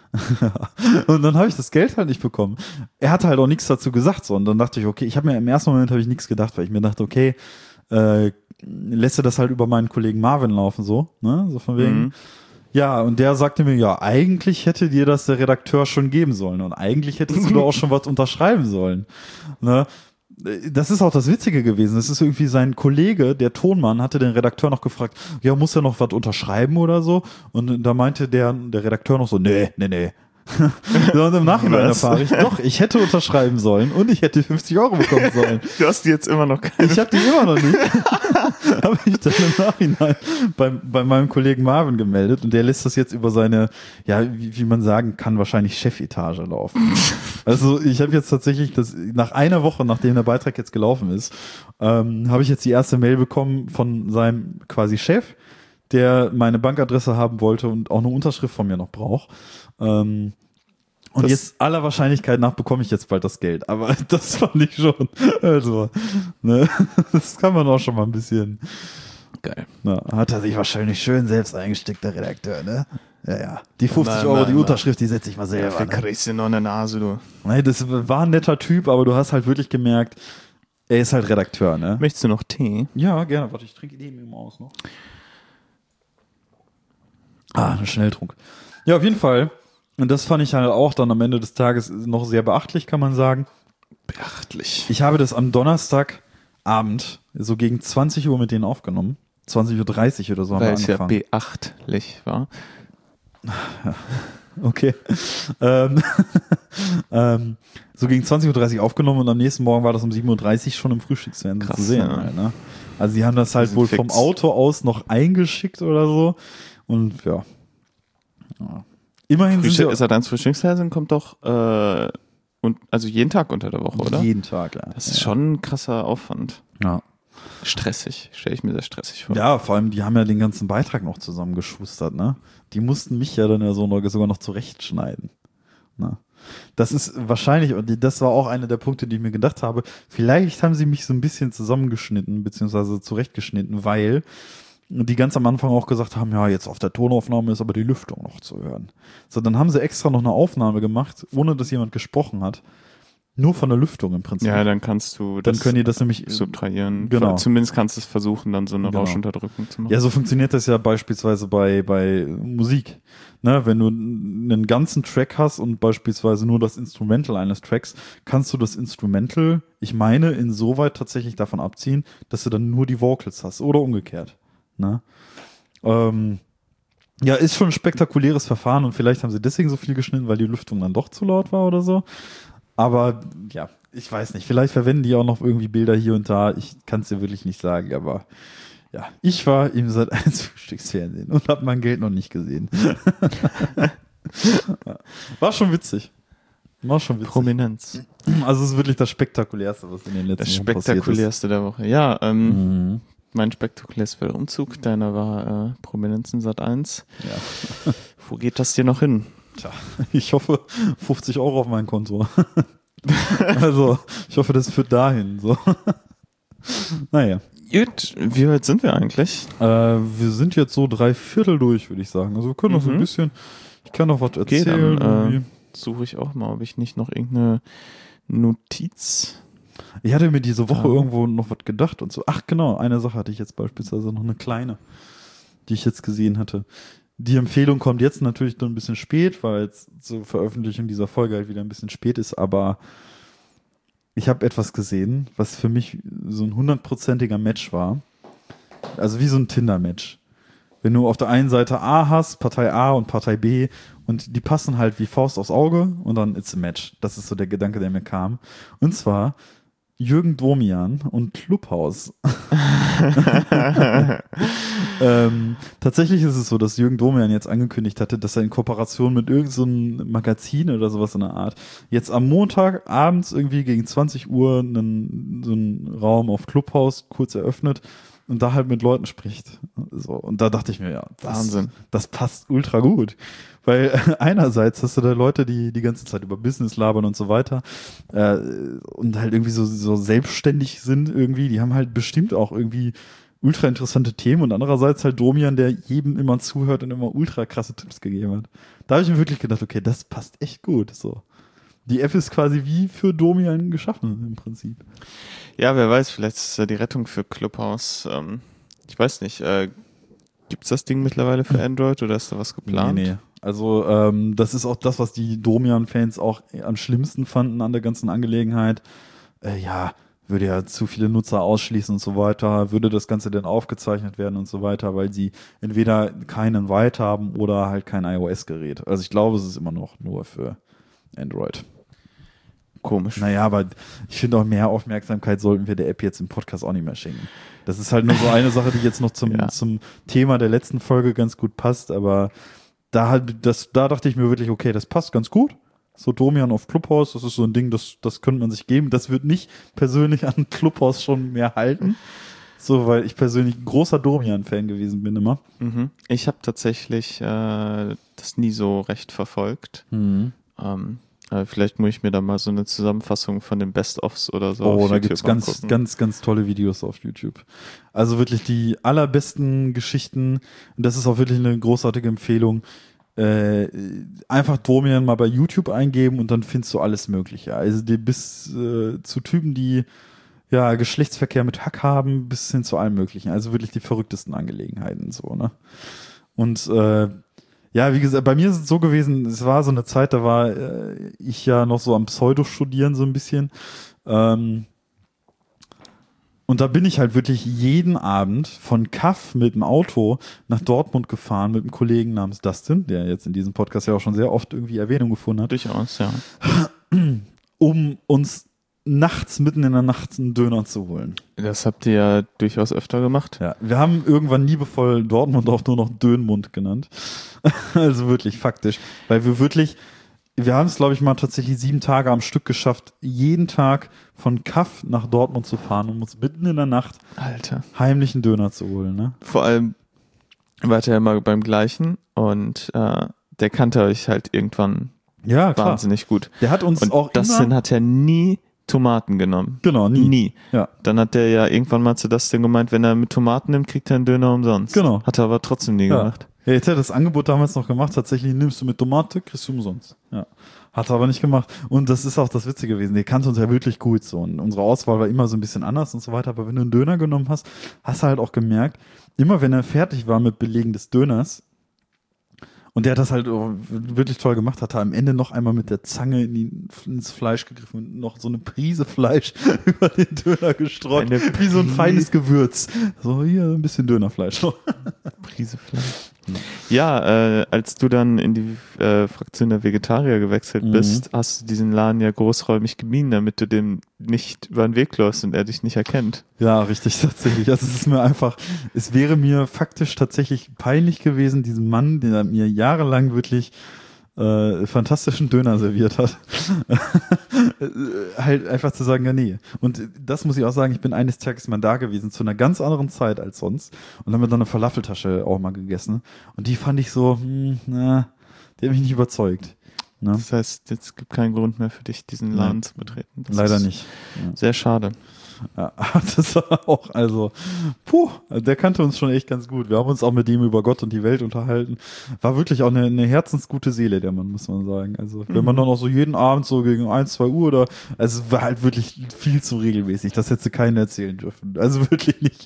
Und dann habe ich das Geld halt nicht bekommen. Er hatte halt auch nichts dazu gesagt, so. Und dann dachte ich, okay, ich habe mir im ersten Moment habe ich nichts gedacht, weil ich mir dachte, okay, äh, lässt er das halt über meinen Kollegen Marvin laufen, so, ne? So von wegen. Mhm. Ja, und der sagte mir, ja, eigentlich hätte dir das der Redakteur schon geben sollen und eigentlich hättest du da auch schon was unterschreiben sollen. Ne? Das ist auch das Witzige gewesen. Das ist irgendwie sein Kollege, der Tonmann, hatte den Redakteur noch gefragt, ja, muss er noch was unterschreiben oder so? Und da meinte der, der Redakteur noch so, nee, nee, nee. Und im Nachhinein erfahre ich, doch, ich hätte unterschreiben sollen und ich hätte fünfzig Euro bekommen sollen. Du hast die jetzt immer noch keine. Ich habe die immer noch nicht. Habe ich dann im Nachhinein bei, bei meinem Kollegen Marvin gemeldet und der lässt das jetzt über seine, ja, wie, wie man sagen kann, wahrscheinlich Chefetage laufen. Also ich habe jetzt tatsächlich, das nach einer Woche, nachdem der Beitrag jetzt gelaufen ist, ähm, habe ich jetzt die erste Mail bekommen von seinem quasi Chef, der meine Bankadresse haben wollte und auch eine Unterschrift von mir noch braucht. Ähm, und das jetzt aller Wahrscheinlichkeit nach bekomme ich jetzt bald das Geld. Aber das fand ich schon. Also, ne, das kann man auch schon mal ein bisschen. Geil. Na, hat er sich wahrscheinlich schön selbst eingesteckt, der Redakteur, ne? Ja, ja. Die fünfzig nein, Euro, nein, die nein. Unterschrift, die setze ich mal selber. Ja, kriegst du noch eine Nase, du. Nein, das war ein netter Typ, aber du hast halt wirklich gemerkt, er ist halt Redakteur, ne? Möchtest du noch Tee? Ja, gerne. Warte, ich trinke den eben aus noch. Ah, ein Schnelltrunk. Ja, auf jeden Fall. Und das fand ich halt auch dann am Ende des Tages noch sehr beachtlich, kann man sagen. Beachtlich. Ich habe das am Donnerstagabend so gegen zwanzig Uhr mit denen aufgenommen. zwanzig Uhr dreißig oder so haben wir Weil es ja angefangen. beachtlich war. Ja, okay. ähm, ähm, so gegen zwanzig Uhr dreißig aufgenommen und am nächsten Morgen war das um sieben Uhr dreißig schon im Frühstücksfernsehen Krass, zu sehen. ja. Halt, ne? Also die haben das halt wohl fix. vom Auto aus noch eingeschickt oder so. Und ja. ja. Immerhin Frühstück, sind ist er deins Frühstücksfernsehen, kommt doch äh, und, also jeden Tag unter der Woche, oder? Jeden Tag, ja. Das ist ja. schon ein krasser Aufwand. Ja. Stressig, stelle ich mir sehr stressig vor. Ja, vor allem, die haben ja den ganzen Beitrag noch zusammengeschustert, ne? Die mussten mich ja dann ja so noch, sogar noch zurechtschneiden. Ne? Das ist wahrscheinlich, und das war auch einer der Punkte, die ich mir gedacht habe, vielleicht haben sie mich so ein bisschen zusammengeschnitten, beziehungsweise zurechtgeschnitten, weil die ganz am Anfang auch gesagt haben, ja, jetzt auf der Tonaufnahme ist aber die Lüftung noch zu hören. So, dann haben sie extra noch eine Aufnahme gemacht, ohne dass jemand gesprochen hat. Nur von der Lüftung im Prinzip. Ja, dann kannst du dann das können die das nämlich subtrahieren. Genau. Zumindest kannst du es versuchen, dann so eine Genau. Rauschunterdrückung zu machen. Ja, so funktioniert das ja beispielsweise bei, bei Musik. Ne, wenn du einen ganzen Track hast und beispielsweise nur das Instrumental eines Tracks, kannst du das Instrumental, ich meine, insoweit tatsächlich davon abziehen, dass du dann nur die Vocals hast oder umgekehrt. Ne? Ähm, ja, ist schon ein spektakuläres Verfahren und vielleicht haben sie deswegen so viel geschnitten, weil die Lüftung dann doch zu laut war oder so. Aber ja, ich weiß nicht. Vielleicht verwenden die auch noch irgendwie Bilder hier und da. Ich kann es dir wirklich nicht sagen, aber ja, ich war im Sat eins Frühstücksfernsehen und habe mein Geld noch nicht gesehen. War schon witzig. War schon witzig. Prominenz. Also es ist wirklich das Spektakulärste, was in den letzten Das Jahren passiert ist. Spektakulärste der Woche. Ja, ähm, Mhm. mein spektakulärster Umzug, deiner war äh, Prominenz in Sat eins. Ja. Wo geht das dir noch hin? Tja, ich hoffe fünfzig Euro auf mein Konto. Also, ich hoffe, das führt dahin. So. Naja. Gut, wie weit sind wir eigentlich? Äh, wir sind jetzt so drei Viertel durch, würde ich sagen. Also wir können noch Mhm. so ein bisschen, ich kann noch was Okay, erzählen. dann äh, irgendwie. suche ich auch mal, ob ich nicht noch irgendeine Notiz... Ich hatte mir diese Woche Ja. irgendwo noch was gedacht und so. Ach genau, eine Sache hatte ich jetzt beispielsweise noch eine kleine, die ich jetzt gesehen hatte. Die Empfehlung kommt jetzt natürlich noch ein bisschen spät, weil jetzt zur Veröffentlichung dieser Folge halt wieder ein bisschen spät ist, aber ich habe etwas gesehen, was für mich so ein hundertprozentiger Match war. Also wie so ein Tinder-Match. Wenn du auf der einen Seite A hast, Partei A und Partei B und die passen halt wie Faust aufs Auge und dann it's a Match. Das ist so der Gedanke, der mir kam. Und zwar Jürgen Domian und Clubhouse. ähm, tatsächlich ist es so, dass Jürgen Domian jetzt angekündigt hatte, dass er in Kooperation mit irgendeinem so Magazin oder sowas in der Art jetzt am Montag abends irgendwie gegen zwanzig Uhr einen, so einen Raum auf Clubhouse kurz eröffnet und da halt mit Leuten spricht. So, und da dachte ich mir, ja, das, Wahnsinn. das passt ultra gut. Weil äh, einerseits hast du da Leute, die die ganze Zeit über Business labern und so weiter äh, und halt irgendwie so, so selbstständig sind irgendwie, die haben halt bestimmt auch irgendwie ultra interessante Themen und andererseits halt Domian, der jedem immer zuhört und immer ultra krasse Tipps gegeben hat. Da habe ich mir wirklich gedacht, okay, das passt echt gut. So, die App ist quasi wie für Domian geschaffen im Prinzip. Ja, wer weiß, vielleicht ist es ja die Rettung für Clubhouse. Ähm, ich weiß nicht, äh, gibt's das Ding mittlerweile für Android oder ist da was geplant? Nee, nee. Also ähm, das ist auch das, was die Domian-Fans auch am schlimmsten fanden an der ganzen Angelegenheit. Äh, ja, würde ja zu viele Nutzer ausschließen und so weiter, würde das Ganze denn aufgezeichnet werden und so weiter, weil sie entweder keinen White haben oder halt kein iOS-Gerät. Also ich glaube, es ist immer noch nur für Android. Komisch. Naja, aber ich finde auch mehr Aufmerksamkeit sollten wir der App jetzt im Podcast auch nicht mehr schenken. Das ist halt nur so eine Sache, die jetzt noch zum, Ja. zum Thema der letzten Folge ganz gut passt, aber da halt, das, da dachte ich mir wirklich, okay, das passt ganz gut. So Domian auf Clubhouse, das ist so ein Ding, das, das könnte man sich geben. Das wird nicht persönlich an Clubhouse schon mehr halten. So, weil ich persönlich ein großer Domian-Fan gewesen bin immer. Mhm. Ich habe tatsächlich äh, das nie so recht verfolgt. Mhm. Ähm, äh, vielleicht muss ich mir da mal so eine Zusammenfassung von den Best-ofs oder so Oh, auf da YouTube gibt's ganz, angucken. ganz, ganz tolle Videos auf YouTube. Also wirklich die allerbesten Geschichten. Und das ist auch wirklich eine großartige Empfehlung. Äh, einfach Domian mal bei YouTube eingeben und dann findest du alles Mögliche. Also die bis äh, zu Typen, die ja Geschlechtsverkehr mit Hack haben, bis hin zu allem Möglichen. Also wirklich die verrücktesten Angelegenheiten so, ne? Und äh, ja, wie gesagt, bei mir ist es so gewesen, es war so eine Zeit, da war äh, ich ja noch so am Pseudo-Studieren so ein bisschen. Ähm, und da bin ich halt wirklich jeden Abend von Kaff mit dem Auto nach Dortmund gefahren mit einem Kollegen namens Dustin, der jetzt in diesem Podcast ja auch schon sehr oft irgendwie Erwähnung gefunden hat, Durchaus, ja. um uns nachts, mitten in der Nacht einen Döner zu holen. Das habt ihr ja durchaus öfter gemacht. Ja, wir haben irgendwann liebevoll Dortmund auch nur noch Dönmund genannt. Also wirklich faktisch, weil wir wirklich, wir haben es glaube ich mal tatsächlich sieben Tage am Stück geschafft, jeden Tag von Kaff nach Dortmund zu fahren, um uns mitten in der Nacht Alter. heimlich einen Döner zu holen. Ne? Vor allem wart ihr ja immer beim gleichen und äh, der kannte euch halt irgendwann Ja, klar. wahnsinnig gut. Der hat uns Und auch Dustin immer, hat ja nie Tomaten genommen. genau, nie. Nie. Ja. Dann hat der ja irgendwann mal zu Dustin gemeint, wenn er mit Tomaten nimmt, kriegt er einen Döner umsonst. Genau. Hat er aber trotzdem nie Ja. gemacht. Er hätte das Angebot damals noch gemacht, tatsächlich nimmst du mit Tomate, kriegst du umsonst. Ja. Hat er aber nicht gemacht. Und das ist auch das Witzige gewesen. Der kannte uns ja wirklich gut so. Und unsere Auswahl war immer so ein bisschen anders und so weiter. Aber wenn du einen Döner genommen hast, hast du halt auch gemerkt, immer wenn er fertig war mit Belegen des Döners, und der hat das halt wirklich toll gemacht, hat er am Ende noch einmal mit der Zange in die, ins Fleisch gegriffen und noch so eine Prise Fleisch über den Döner gestreut. Eine Wie so ein Prise. feines Gewürz. So, hier ein bisschen Dönerfleisch noch. Prise Fleisch. Ja, äh, als du dann in die äh, Fraktion der Vegetarier gewechselt Mhm. bist, hast du diesen Laden ja großräumig gemieden, damit du dem nicht über den Weg läufst und er dich nicht erkennt. Ja, richtig, tatsächlich. Also es ist mir einfach, es wäre mir faktisch tatsächlich peinlich gewesen, diesen Mann, der mir jahrelang wirklich äh, fantastischen Döner serviert hat, halt einfach zu sagen, ja nee. Und das muss ich auch sagen, ich bin eines Tages mal da gewesen, zu einer ganz anderen Zeit als sonst und haben wir dann eine Falafeltasche auch mal gegessen und die fand ich so, hm, na, die hat mich nicht überzeugt. Ne? Das heißt, jetzt gibt keinen Grund mehr für dich, diesen Laden zu betreten. Das Leider ist nicht. Ja. Sehr schade. Ja, das war auch, also, puh, der kannte uns schon echt ganz gut. Wir haben uns auch mit ihm über Gott und die Welt unterhalten. War wirklich auch eine, eine herzensgute Seele, der Mann, muss man sagen. Also, mhm. wenn man dann auch so jeden Abend so gegen eins, zwei Uhr oder, also, es war halt wirklich viel zu regelmäßig. Das hätte keiner erzählen dürfen. Also wirklich nicht.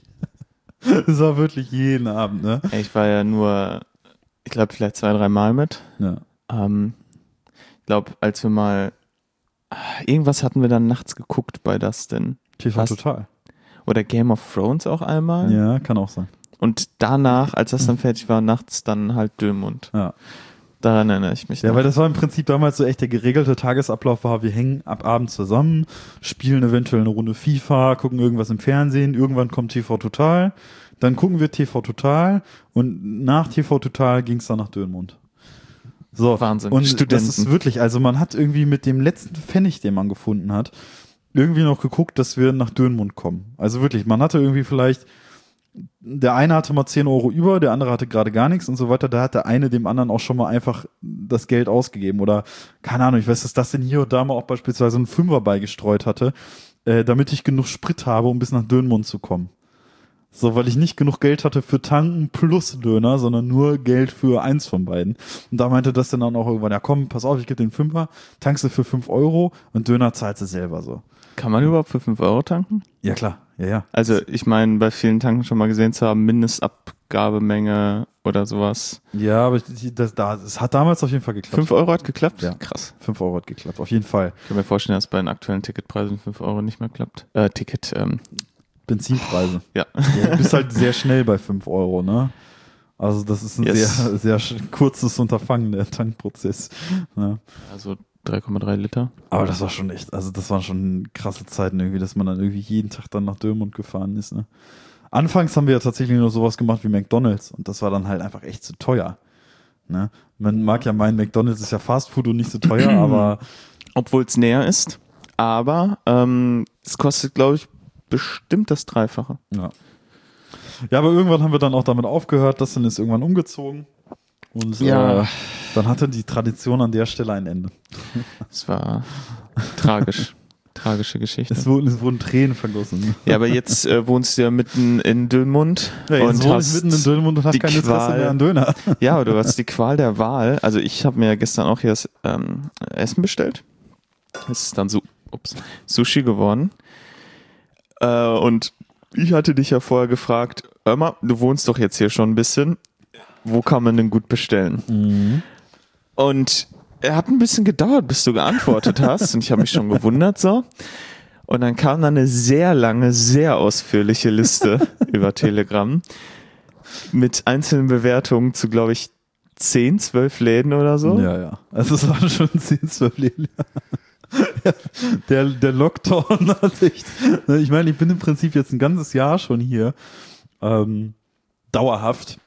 Es war wirklich jeden Abend, ne? Ich war ja nur, ich glaube, vielleicht zwei, drei Mal mit. Ja. Ähm, ich glaube, als wir mal, irgendwas hatten wir dann nachts geguckt bei das denn. T V Total. Oder Game of Thrones auch einmal. Ja, kann auch sein. Und danach, als das dann fertig war, nachts dann halt Dömund. Ja. Daran erinnere ich mich. Ja, noch. weil das war im Prinzip damals so echt der geregelte Tagesablauf war, wir hängen ab Abend zusammen, spielen eventuell eine Runde FIFA, gucken irgendwas im Fernsehen, irgendwann kommt T V Total, dann gucken wir T V Total und nach T V Total ging es dann nach Dönmund. So, Wahnsinn. Und Studenten. Das ist wirklich, also man hat irgendwie mit dem letzten Pfennig, den man gefunden hat, irgendwie noch geguckt, dass wir nach Dönmund kommen. Also wirklich, man hatte irgendwie vielleicht, der eine hatte mal zehn Euro über, der andere hatte gerade gar nichts und so weiter. Da hat der eine dem anderen auch schon mal einfach das Geld ausgegeben. Oder, keine Ahnung, ich weiß, dass das denn hier und da mal auch beispielsweise einen Fünfer beigestreut hatte, äh, damit ich genug Sprit habe, um bis nach Dönmund zu kommen. So, weil ich nicht genug Geld hatte für Tanken plus Döner, sondern nur Geld für eins von beiden. Und da meinte das dann auch irgendwann, ja komm, pass auf, ich gebe den Fünfer, tankst du für fünf Euro und Döner zahlst du selber so. Kann man überhaupt für fünf Euro tanken? Ja klar, ja, ja. Also ich meine, bei vielen Tanken schon mal gesehen zu haben, Mindestabgabemenge oder sowas. Ja, aber das, das, das hat damals auf jeden Fall geklappt. fünf Euro hat geklappt? Ja. Krass. fünf Euro hat geklappt, auf jeden Fall. Ich kann mir vorstellen, dass bei den aktuellen Ticketpreisen fünf Euro nicht mehr klappt. Äh, Ticket, ähm. Benzinpreise. Ja. Ja. Du bist halt sehr schnell bei fünf Euro, ne? Also das ist ein yes. sehr, sehr kurzes Unterfangen, der Tankprozess. Ne? Also drei Komma drei Liter. Aber das war schon echt, also das waren schon krasse Zeiten irgendwie, dass man dann irgendwie jeden Tag dann nach Dönmund gefahren ist, ne? Anfangs haben wir ja tatsächlich nur sowas gemacht wie McDonald's und das war dann halt einfach echt zu teuer, ne? Man mag ja meinen, McDonald's ist ja Fastfood und nicht so teuer, aber... Obwohl es näher ist, aber ähm, es kostet, glaube ich, bestimmt das Dreifache. Ja. Ja, aber irgendwann haben wir dann auch damit aufgehört, das dann ist irgendwann umgezogen und ja. äh, dann hatte die Tradition an der Stelle ein Ende. Es war tragisch. Tragische Geschichte. Es wurden, es wurden Tränen vergossen. Ja, aber jetzt äh, wohnst du ja mitten in Dönmund. Ja, jetzt und hast mitten in Dönmund und hast keine Qual, Interesse mehr an Döner. Ja, aber du hast die Qual der Wahl. Also ich habe mir ja gestern auch hier das ähm, Essen bestellt. Es ist dann so, ups, Sushi geworden. Äh, und ich hatte dich ja vorher gefragt, hör mal, du wohnst doch jetzt hier schon ein bisschen. Wo kann man denn gut bestellen? Mhm. Und er hat ein bisschen gedauert, bis du geantwortet hast. Und ich habe mich schon gewundert so. Und dann kam dann eine sehr lange, sehr ausführliche Liste über Telegram mit einzelnen Bewertungen zu, glaube ich, zehn, zwölf Läden oder so. Ja, ja. Also es waren schon zehn, zwölf Läden. Ja, der, der Lockdown hat echt, ich meine, ich bin im Prinzip jetzt ein ganzes Jahr schon hier, ähm, dauerhaft.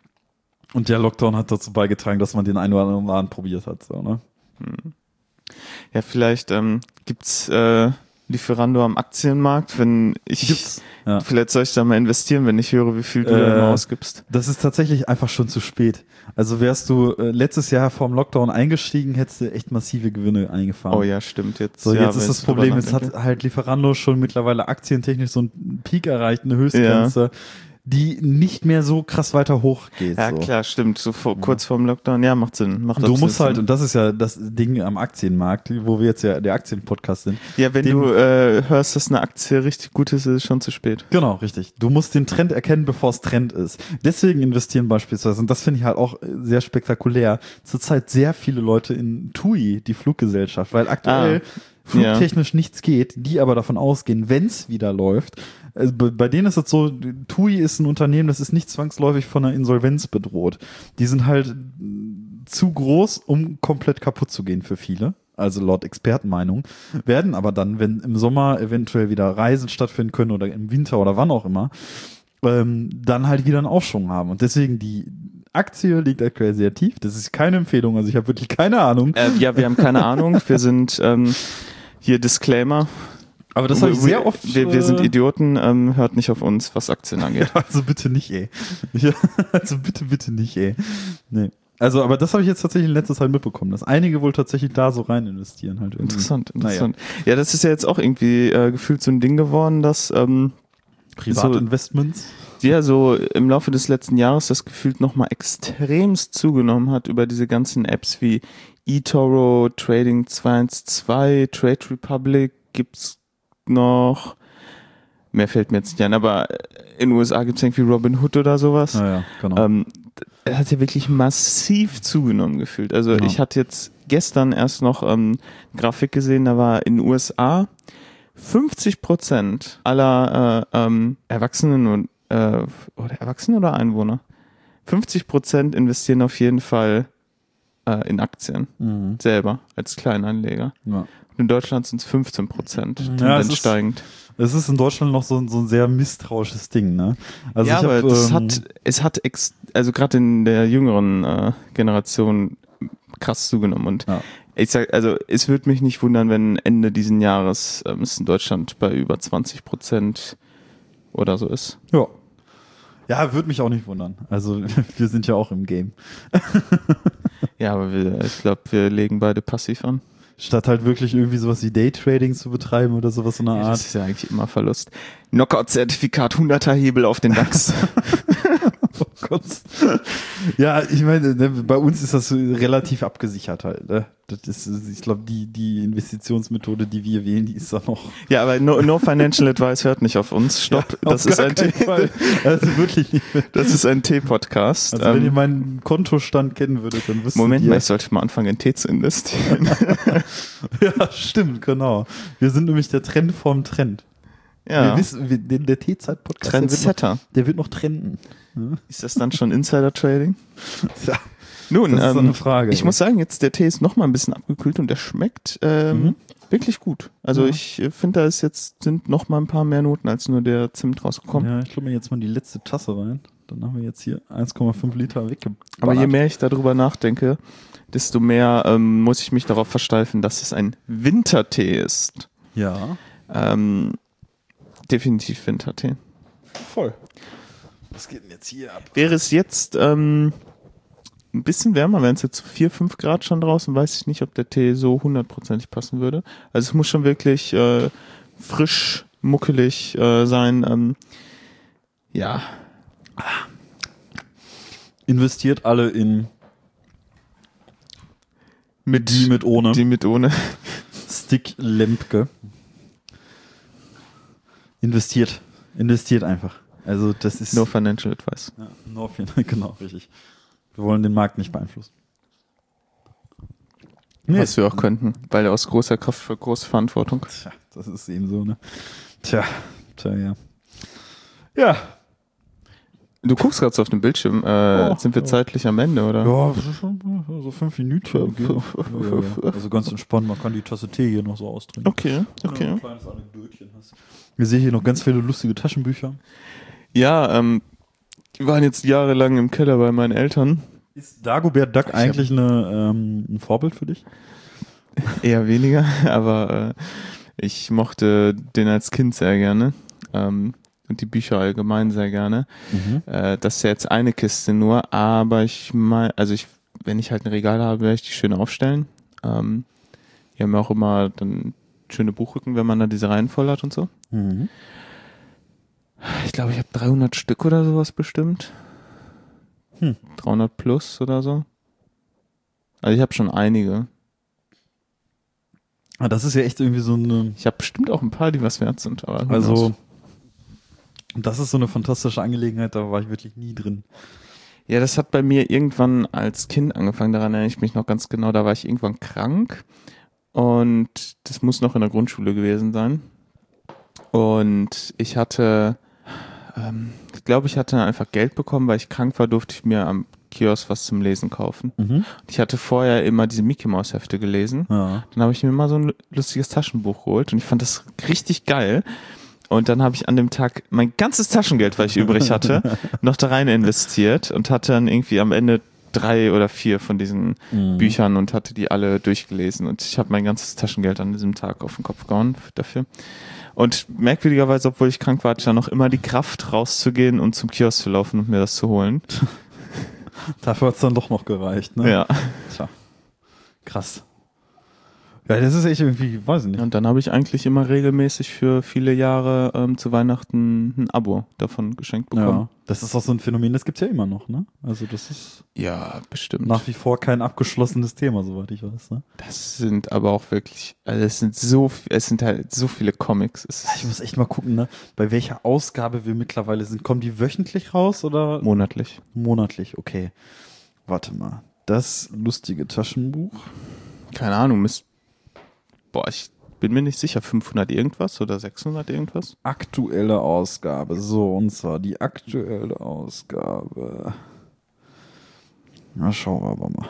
Und der Lockdown hat dazu beigetragen, dass man den einen oder anderen Laden probiert hat. So, ne? Hm. Ja, vielleicht ähm, gibt's äh, Lieferando am Aktienmarkt, wenn ich Gibt's, ja. Vielleicht soll ich da mal investieren, wenn ich höre, wie viel du äh, da immer ausgibst. Das ist tatsächlich einfach schon zu spät. Also wärst du äh, letztes Jahr vor dem Lockdown eingestiegen, hättest du echt massive Gewinne eingefahren. Oh ja, stimmt. Jetzt, so, ja, jetzt ist das Problem, jetzt hat halt Lieferando schon mittlerweile aktientechnisch so einen Peak erreicht, eine Höchstgrenze, ja. die nicht mehr so krass weiter hoch geht. Ja, so. klar, stimmt. So vor, kurz vorm Lockdown, ja, macht Sinn. Macht du musst Sinn. halt, und das ist ja das Ding am Aktienmarkt, wo wir jetzt ja der Aktienpodcast sind. Ja, wenn den, du äh, hörst, dass eine Aktie richtig gut ist, ist es schon zu spät. Genau, richtig. Du musst den Trend erkennen, bevor es Trend ist. Deswegen investieren beispielsweise, und das finde ich halt auch sehr spektakulär, zurzeit sehr viele Leute in T U I, die Fluggesellschaft, weil aktuell ah, flugtechnisch ja. nichts geht, die aber davon ausgehen, wenn es wieder läuft. Also bei, bei denen ist es so, T U I ist ein Unternehmen, das ist nicht zwangsläufig von einer Insolvenz bedroht. Die sind halt zu groß, um komplett kaputt zu gehen für viele. Also laut Expertenmeinung. Werden aber dann, wenn im Sommer eventuell wieder Reisen stattfinden können oder im Winter oder wann auch immer, ähm, dann halt wieder einen Aufschwung haben. Und deswegen die Aktie liegt aktuell sehr tief. Das ist keine Empfehlung. Also ich habe wirklich keine Ahnung. Äh, ja, wir haben keine Ahnung. Wir sind ähm, hier Disclaimer. Aber das habe ich sehr oft. Wir, wir sind Idioten, ähm, hört nicht auf uns, was Aktien angeht. Ja, also bitte nicht, ey. Ja, also bitte, bitte nicht, ey. Nee. Also, aber das habe ich jetzt tatsächlich in letzter Zeit mitbekommen, dass einige wohl tatsächlich da so rein investieren halt. Irgendwie. Interessant, interessant. Naja. Ja, das ist ja jetzt auch irgendwie äh, gefühlt so ein Ding geworden, dass ähm, Privatinvestments. So, ja, so im Laufe des letzten Jahres das gefühlt nochmal extremst zugenommen hat über diese ganzen Apps wie eToro, Trading zwei eins zwei, Trade Republic gibt's noch. Mehr fällt mir jetzt nicht ein, aber in den U S A gibt's irgendwie Robinhood oder sowas. Ja, ja, genau. Ähm, es hat ja wirklich massiv zugenommen gefühlt. Also ja. Ich hatte jetzt gestern erst noch ähm, eine Grafik gesehen, da war in den U S A fünfzig Prozent aller äh, ähm, Erwachsenen und äh, oder Erwachsene oder Einwohner, fünfzig Prozent investieren auf jeden Fall äh, in Aktien mhm. selber als Kleinanleger. Ja. Und in Deutschland sind es fünfzehn Prozent, Tendenz ja, es ist, steigend. Es ist in Deutschland noch so, so ein sehr misstrauisches Ding, ne? Also ja, ich aber hab, das ähm, hat, es hat, ex, also gerade in der jüngeren äh, Generation krass zugenommen und ja. ich sag, also es würde mich nicht wundern, wenn Ende diesen Jahres ähm, es in Deutschland bei über zwanzig Prozent oder so ist. Ja. Ja, würde mich auch nicht wundern. Also wir sind ja auch im Game. Ja, aber wir, ich glaube, wir legen beide passiv an. Statt halt wirklich irgendwie sowas wie Daytrading zu betreiben oder sowas in der ja, Art. Das ist ja eigentlich immer Verlust. Knockout-Zertifikat, hunderter Hebel auf den DAX. Oh Gott. Ja, ich meine, ne, bei uns ist das relativ abgesichert halt. Ne? Das ist, ich glaube, die, die Investitionsmethode, die wir wählen, die ist da noch. Ja, aber no, no Financial Advice hört nicht auf uns. Stopp. Ja, das, ist ein T- also wirklich nicht. das ist ein Tee-Podcast. Also wenn ihr meinen Kontostand kennen würdet, dann wüsstet Moment ihr. mal, ich sollte mal anfangen, in Tee zu investieren. Ja, stimmt, genau. Wir sind nämlich der Trend vorm Trend. Ja. Wir wissen, wir, der, der T-Zeit-Podcast, der wird, noch, der wird noch trenden. Ja? Ist das dann schon Insider-Trading? Ja. Nun, das ist ähm, so eine Frage. Ich ey. muss sagen, jetzt der Tee ist noch mal ein bisschen abgekühlt und der schmeckt ähm, mhm. wirklich gut. Also ja. ich finde, da ist jetzt sind noch mal ein paar mehr Noten als nur der Zimt rausgekommen. Ja, ich glaube mir jetzt mal die letzte Tasse rein. Dann haben wir jetzt hier eins Komma fünf Liter weggeballert. Aber je mehr ich darüber nachdenke, desto mehr ähm, muss ich mich darauf versteifen, dass es ein Wintertee ist. Ja. Ähm, definitiv Wintertee. Voll. Was geht denn jetzt hier ab? Wäre es jetzt ähm, ein bisschen wärmer, wären es jetzt vier, fünf Grad schon draußen, weiß ich nicht, ob der Tee so hundertprozentig passen würde. Also es muss schon wirklich äh, frisch, muckelig äh, sein. Ähm, ja. Investiert alle in mit die mit ohne. Die mit ohne. Stick Lempke. Investiert. Investiert einfach. Also das ist no financial advice. Ja, no, genau, richtig. Wir wollen den Markt nicht beeinflussen. Nee. Was wir auch könnten, weil aus großer Kraft für große Verantwortung. Tja, das ist eben so, ne? Tja, tja, ja. Ja. Du guckst gerade so auf dem Bildschirm. Äh, oh, sind wir oh. zeitlich am Ende, oder? Ja, so fünf Minuten. Ja, ja. Also ganz entspannt, man kann die Tasse Tee hier noch so austrinken. Okay, okay. Ja, ein kleines Anekdötchen hast. Wir sehen hier noch ganz viele lustige Taschenbücher. Ja, ähm, die waren jetzt jahrelang im Keller bei meinen Eltern. Ist Dagobert Duck eigentlich eine, ähm, ein Vorbild für dich? Eher weniger, aber äh, ich mochte den als Kind sehr gerne. Ähm, und die Bücher allgemein sehr gerne. Mhm. Äh, das ist ja jetzt eine Kiste nur, aber ich meine, also ich, wenn ich halt ein Regal habe, werde ich die schön aufstellen. Ähm, die haben ja auch immer dann schöne Buchrücken, wenn man da diese Reihen voll hat und so. Mhm. Ich glaube, ich habe dreihundert Stück oder sowas bestimmt. Hm. dreihundert plus oder so. Also ich habe schon einige. Ah, das ist ja echt irgendwie so eine... Ich habe bestimmt auch ein paar, die was wert sind. Aber also das ist so eine fantastische Angelegenheit, da war ich wirklich nie drin. Ja, das hat bei mir irgendwann als Kind angefangen, daran erinnere ich mich noch ganz genau, da war ich irgendwann krank und das muss noch in der Grundschule gewesen sein. Und ich hatte, ähm, ich glaube, ich hatte einfach Geld bekommen, weil ich krank war, durfte ich mir am Kiosk was zum Lesen kaufen. Mhm. Ich hatte vorher immer diese Mickey Mouse Hefte gelesen. Ja. Dann habe ich mir mal so ein lustiges Taschenbuch geholt und ich fand das richtig geil. Und dann habe ich an dem Tag mein ganzes Taschengeld, was ich übrig hatte, noch da rein investiert und hatte dann irgendwie am Ende drei oder vier von diesen mhm. Büchern und hatte die alle durchgelesen. Und ich habe mein ganzes Taschengeld an diesem Tag auf den Kopf gehauen dafür. Und merkwürdigerweise, obwohl ich krank war, hatte ich dann noch immer die Kraft rauszugehen und zum Kiosk zu laufen und mir das zu holen. Dafür hat es dann doch noch gereicht, ne? Ja. Tja. Krass. Ja, das ist echt irgendwie, weiß ich nicht. Und dann habe ich eigentlich immer regelmäßig für viele Jahre ähm, zu Weihnachten ein Abo davon geschenkt bekommen. Ja, das ist auch so ein Phänomen, das gibt's ja immer noch, ne? Also das ist Ja, bestimmt. nach wie vor kein abgeschlossenes Thema, soweit ich weiß, ne? Das sind aber auch wirklich, also es sind so, es sind halt so viele Comics. Es Ich ist muss echt mal gucken, ne? Bei welcher Ausgabe wir mittlerweile sind. Kommen die wöchentlich raus oder monatlich. monatlich? Okay. Warte mal. Das lustige Taschenbuch. Keine Ahnung, müsst, boah, ich bin mir nicht sicher, fünfhundert irgendwas oder sechshundert irgendwas? Aktuelle Ausgabe. So, und zwar die aktuelle Ausgabe. Na, schauen wir aber mal.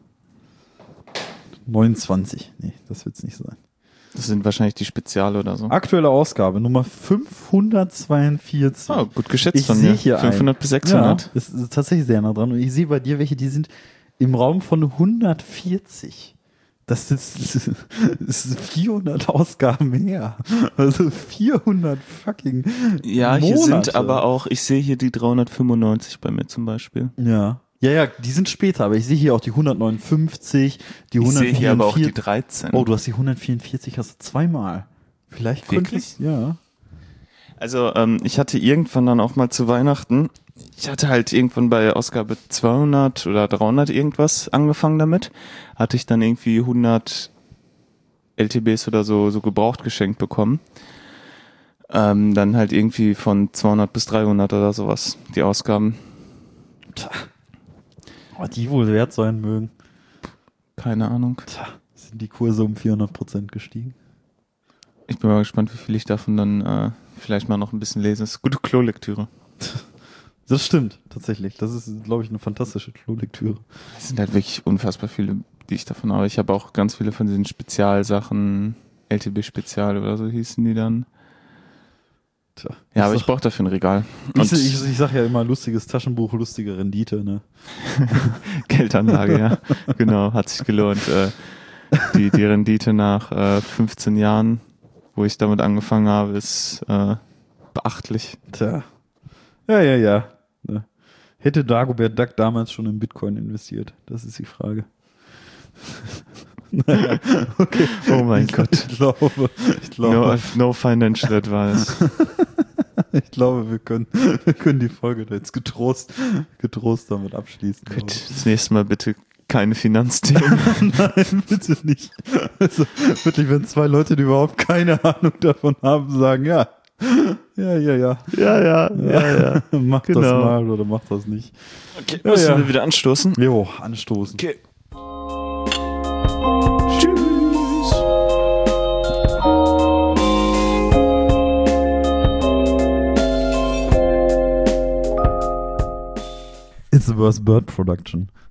neunundzwanzig. Nee, das wird's nicht sein. Das sind wahrscheinlich die Speziale oder so. Aktuelle Ausgabe, Nummer fünfhundertzweiundvierzig. Oh, gut geschätzt Ich von sehe mir. hier fünfhundert bis sechshundert. Ja, es ist tatsächlich sehr nah dran. Und ich sehe bei dir welche, die sind im Raum von hundertvierzig. Das ist, das ist vierhundert Ausgaben mehr. Also vierhundert fucking Ja, Monate. hier sind aber auch, ich sehe hier die dreihundertfünfundneunzig bei mir zum Beispiel. Ja. Ja, ja, die sind später, aber ich sehe hier auch die hundertneunundfünfzig, die Ich sehe hundertvierundvierzig. hier aber auch die dreizehn. Oh, du hast die hundertvierundvierzig, hast du zweimal. Vielleicht könnte Wirklich? es, ja. Also ähm, ich hatte irgendwann dann auch mal zu Weihnachten, ich hatte halt irgendwann bei Ausgabe zweihundert oder dreihundert irgendwas angefangen damit, hatte ich dann irgendwie hundert L T Bs oder so, so gebraucht geschenkt bekommen. Ähm, dann halt irgendwie von zweihundert bis dreihundert oder sowas, die Ausgaben. Tja. Aber die wohl wert sein mögen. Keine Ahnung. Tja, sind die Kurse um vierhundert Prozent gestiegen? Ich bin mal gespannt, wie viel ich davon dann äh, vielleicht mal noch ein bisschen lese. Das ist gute Klolektüre. Das stimmt, tatsächlich. Das ist, glaube ich, eine fantastische Klolektüre. Es sind halt wirklich unfassbar viele, die ich davon habe. Ich habe auch ganz viele von diesen Spezialsachen, L T B-Spezial oder so hießen die dann. Tja, Ja, aber ich ich brauche dafür ein Regal. Ich, Und ich, ich sag ja immer, lustiges Taschenbuch, lustige Rendite, ne? Geldanlage, ja. Genau, hat sich gelohnt. Äh, die, die Rendite nach äh, fünfzehn Jahren, wo ich damit angefangen habe, ist äh, beachtlich. Tja. Ja, ja, ja. Ne? Hätte Dagobert Duck damals schon in Bitcoin investiert? Das ist die Frage. Naja, okay. Oh mein Gott. Ich glaube, ich glaube, No, no financial advice. ich glaube, wir können, wir können die Folge da jetzt getrost, getrost damit abschließen. Gut, das nächste Mal bitte keine Finanzthemen. Nein, bitte nicht. Also, wirklich, wenn zwei Leute, die überhaupt keine Ahnung davon haben, sagen, ja, ja, ja, ja. Ja, ja, ja, ja. Mach Genau. das mal oder mach das nicht. Okay, Ja, müssen ja. wir wieder anstoßen. Jo, anstoßen. Okay. Tschüss. It's the worst bird production.